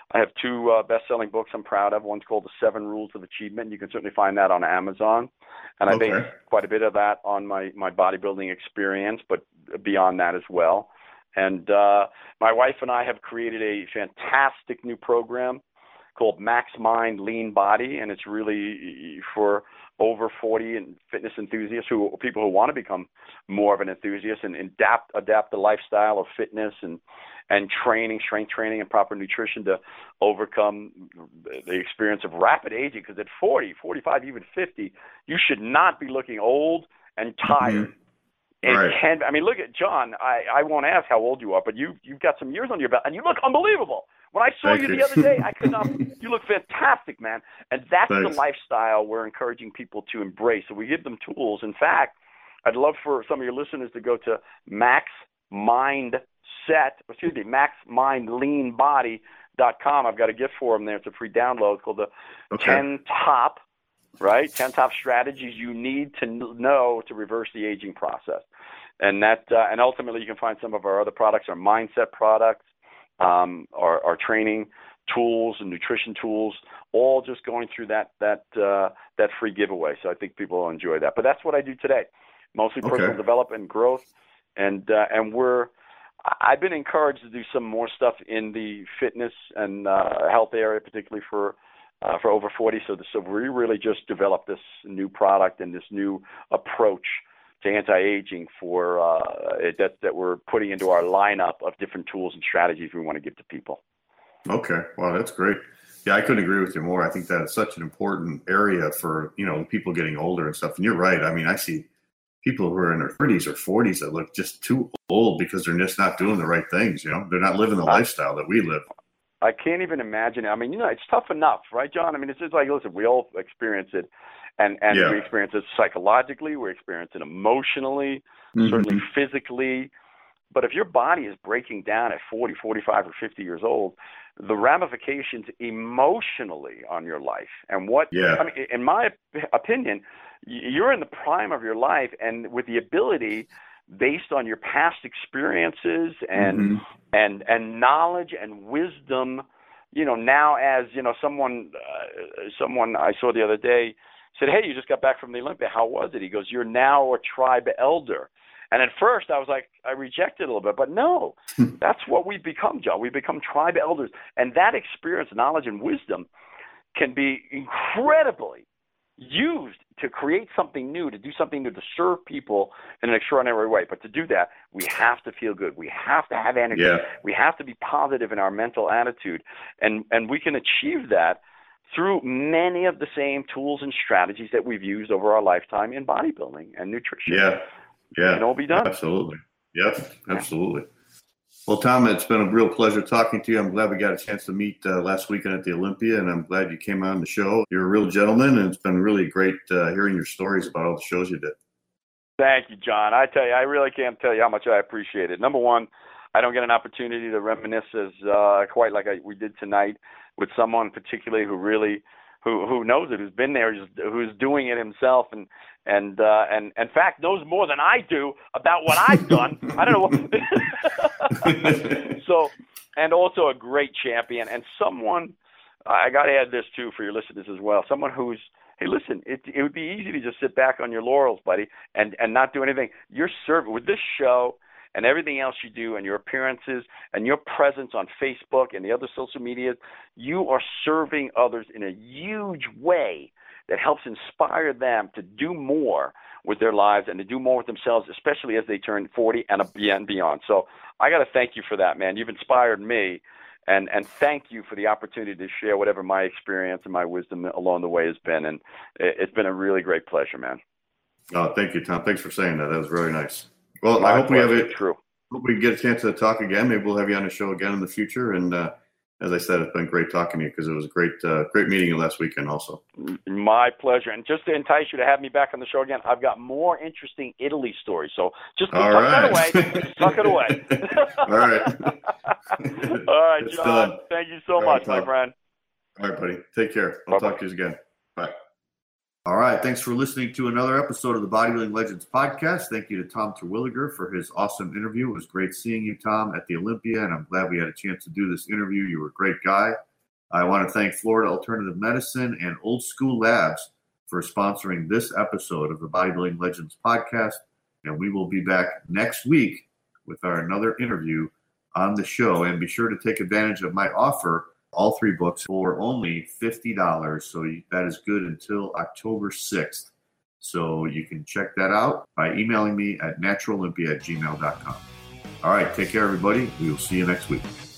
I have two uh, best-selling books I'm proud of. One's called The Seven Rules of Achievement. You can certainly find that on Amazon. And I Okay. base quite a bit of that on my, my bodybuilding experience, but beyond that as well. And uh, my wife and I have created a fantastic new program called Max Mind Lean Body, and it's really for over forty and fitness enthusiasts, who people who want to become more of an enthusiast and adapt adapt the lifestyle of fitness and and training, strength training, and proper nutrition to overcome the experience of rapid aging. Because at forty, forty-five, even fifty, you should not be looking old and tired. Mm-hmm. It Right. can, I mean, look at John. I, I won't ask how old you are, but you you've got some years on your belt, and you look unbelievable. When I saw Thank you you. the other day, I could not. You look fantastic, man. And that's Thanks. the lifestyle we're encouraging people to embrace. So we give them tools. In fact, I'd love for some of your listeners to go to Max Mindset, excuse me, max mind lean body dot com. I've got a gift for them there. It's a free download. It's called the Okay. ten top, right? ten top strategies you need to know to reverse the aging process. And that, uh, and ultimately, you can find some of our other products, our mindset products, um, our, our training tools and nutrition tools, all just going through that that uh, that free giveaway. So I think people will enjoy that. But that's what I do today, mostly personal Okay. development and growth. And uh, and we're I've been encouraged to do some more stuff in the fitness and uh, health area, particularly for uh, for over forty. So, the, so we really just developed this new product and this new approach to anti-aging for uh, it, that that we're putting into our lineup of different tools and strategies we want to give to people. Okay. Wow, that's great. Yeah, I couldn't agree with you more. I think that is such an important area for, you know, people getting older and stuff. And you're right. I mean, I see people who are in their thirties or forties that look just too old because they're just not doing the right things. You know, they're not living the lifestyle that we live. I can't even imagine it. I mean, you know, it's tough enough, right, John? I mean, it's just like, listen, we all experience it, and, and Yeah. we experience it psychologically, we experience it emotionally, Mhm. certainly physically. But if your body is breaking down at forty, forty-five, or fifty years old, the ramifications emotionally on your life and what, Yeah. I mean, in my opinion, you're in the prime of your life, and with the ability, based on your past experiences and Mhm. and and knowledge and wisdom, you know, now as, you know, someone uh, someone I saw the other day said, "Hey, you just got back from the Olympia. How was it?" He goes, "You're now a tribe elder." And at first I was like, I rejected it a little bit, but no, that's what we become, John. We become tribe elders. And that experience, knowledge, and wisdom can be incredibly used to create something new, to do something new, to serve people in an extraordinary way. But to do that, we have to feel good. We have to have energy. Yeah. We have to be positive in our mental attitude. And, and we can achieve that through many of the same tools and strategies that we've used over our lifetime in bodybuilding and nutrition. Yeah. Yeah. It can all be done. Absolutely. Yep. Absolutely. Well, Tom, it's been a real pleasure talking to you. I'm glad we got a chance to meet uh, last weekend at the Olympia, and I'm glad you came on the show. You're a real gentleman, and it's been really great uh, hearing your stories about all the shows you did. Thank you, John. I tell you, I really can't tell you how much I appreciate it. Number one, I don't get an opportunity to reminisce as uh, quite like I, we did tonight with someone particularly who really who who knows it, who's been there, who's, who's doing it himself, and and uh, and in fact knows more than I do about what I've done. I don't know. What so, and also a great champion and someone. I got to add this too for your listeners as well. Someone who's, hey, listen, it it would be easy to just sit back on your laurels, buddy, and and not do anything. You're serving with this show and everything else you do, and your appearances and your presence on Facebook and the other social media, you are serving others in a huge way that helps inspire them to do more with their lives and to do more with themselves, especially as they turn forty and beyond. So I got to thank you for that, man. You've inspired me, and, and thank you for the opportunity to share whatever my experience and my wisdom along the way has been. And it's been a really great pleasure, man. Oh, thank you, Tom. Thanks for saying that. That was very nice. Well, My I hope we have pleasure. it. True. Hope we get a chance to talk again. Maybe we'll have you on the show again in the future. And uh, as I said, it's been great talking to you because it was a great, uh, great meeting you last weekend also. My pleasure. And just to entice you to have me back on the show again, I've got more interesting Italy stories. So just All tuck right. that away. Tuck it away. All right. All right, It's John. done. Thank you so All right, much, my Tom. friend. All right, buddy. Take care. I'll Bye-bye. talk to you again. Bye. All right. Thanks for listening to another episode of the Bodybuilding Legends podcast. Thank you to Tom Terwilliger for his awesome interview. It was great seeing you, Tom, at the Olympia, and I'm glad we had a chance to do this interview. You were a great guy. I want to thank Florida Alternative Medicine and Old School Labs for sponsoring this episode of the Bodybuilding Legends podcast. And we will be back next week with our another interview on the show. And be sure to take advantage of my offer, all three books, for only fifty dollars. So that is good until October sixth. So you can check that out by emailing me at natural olympia at gmail dot com. All right, take care, everybody. We will see you next week.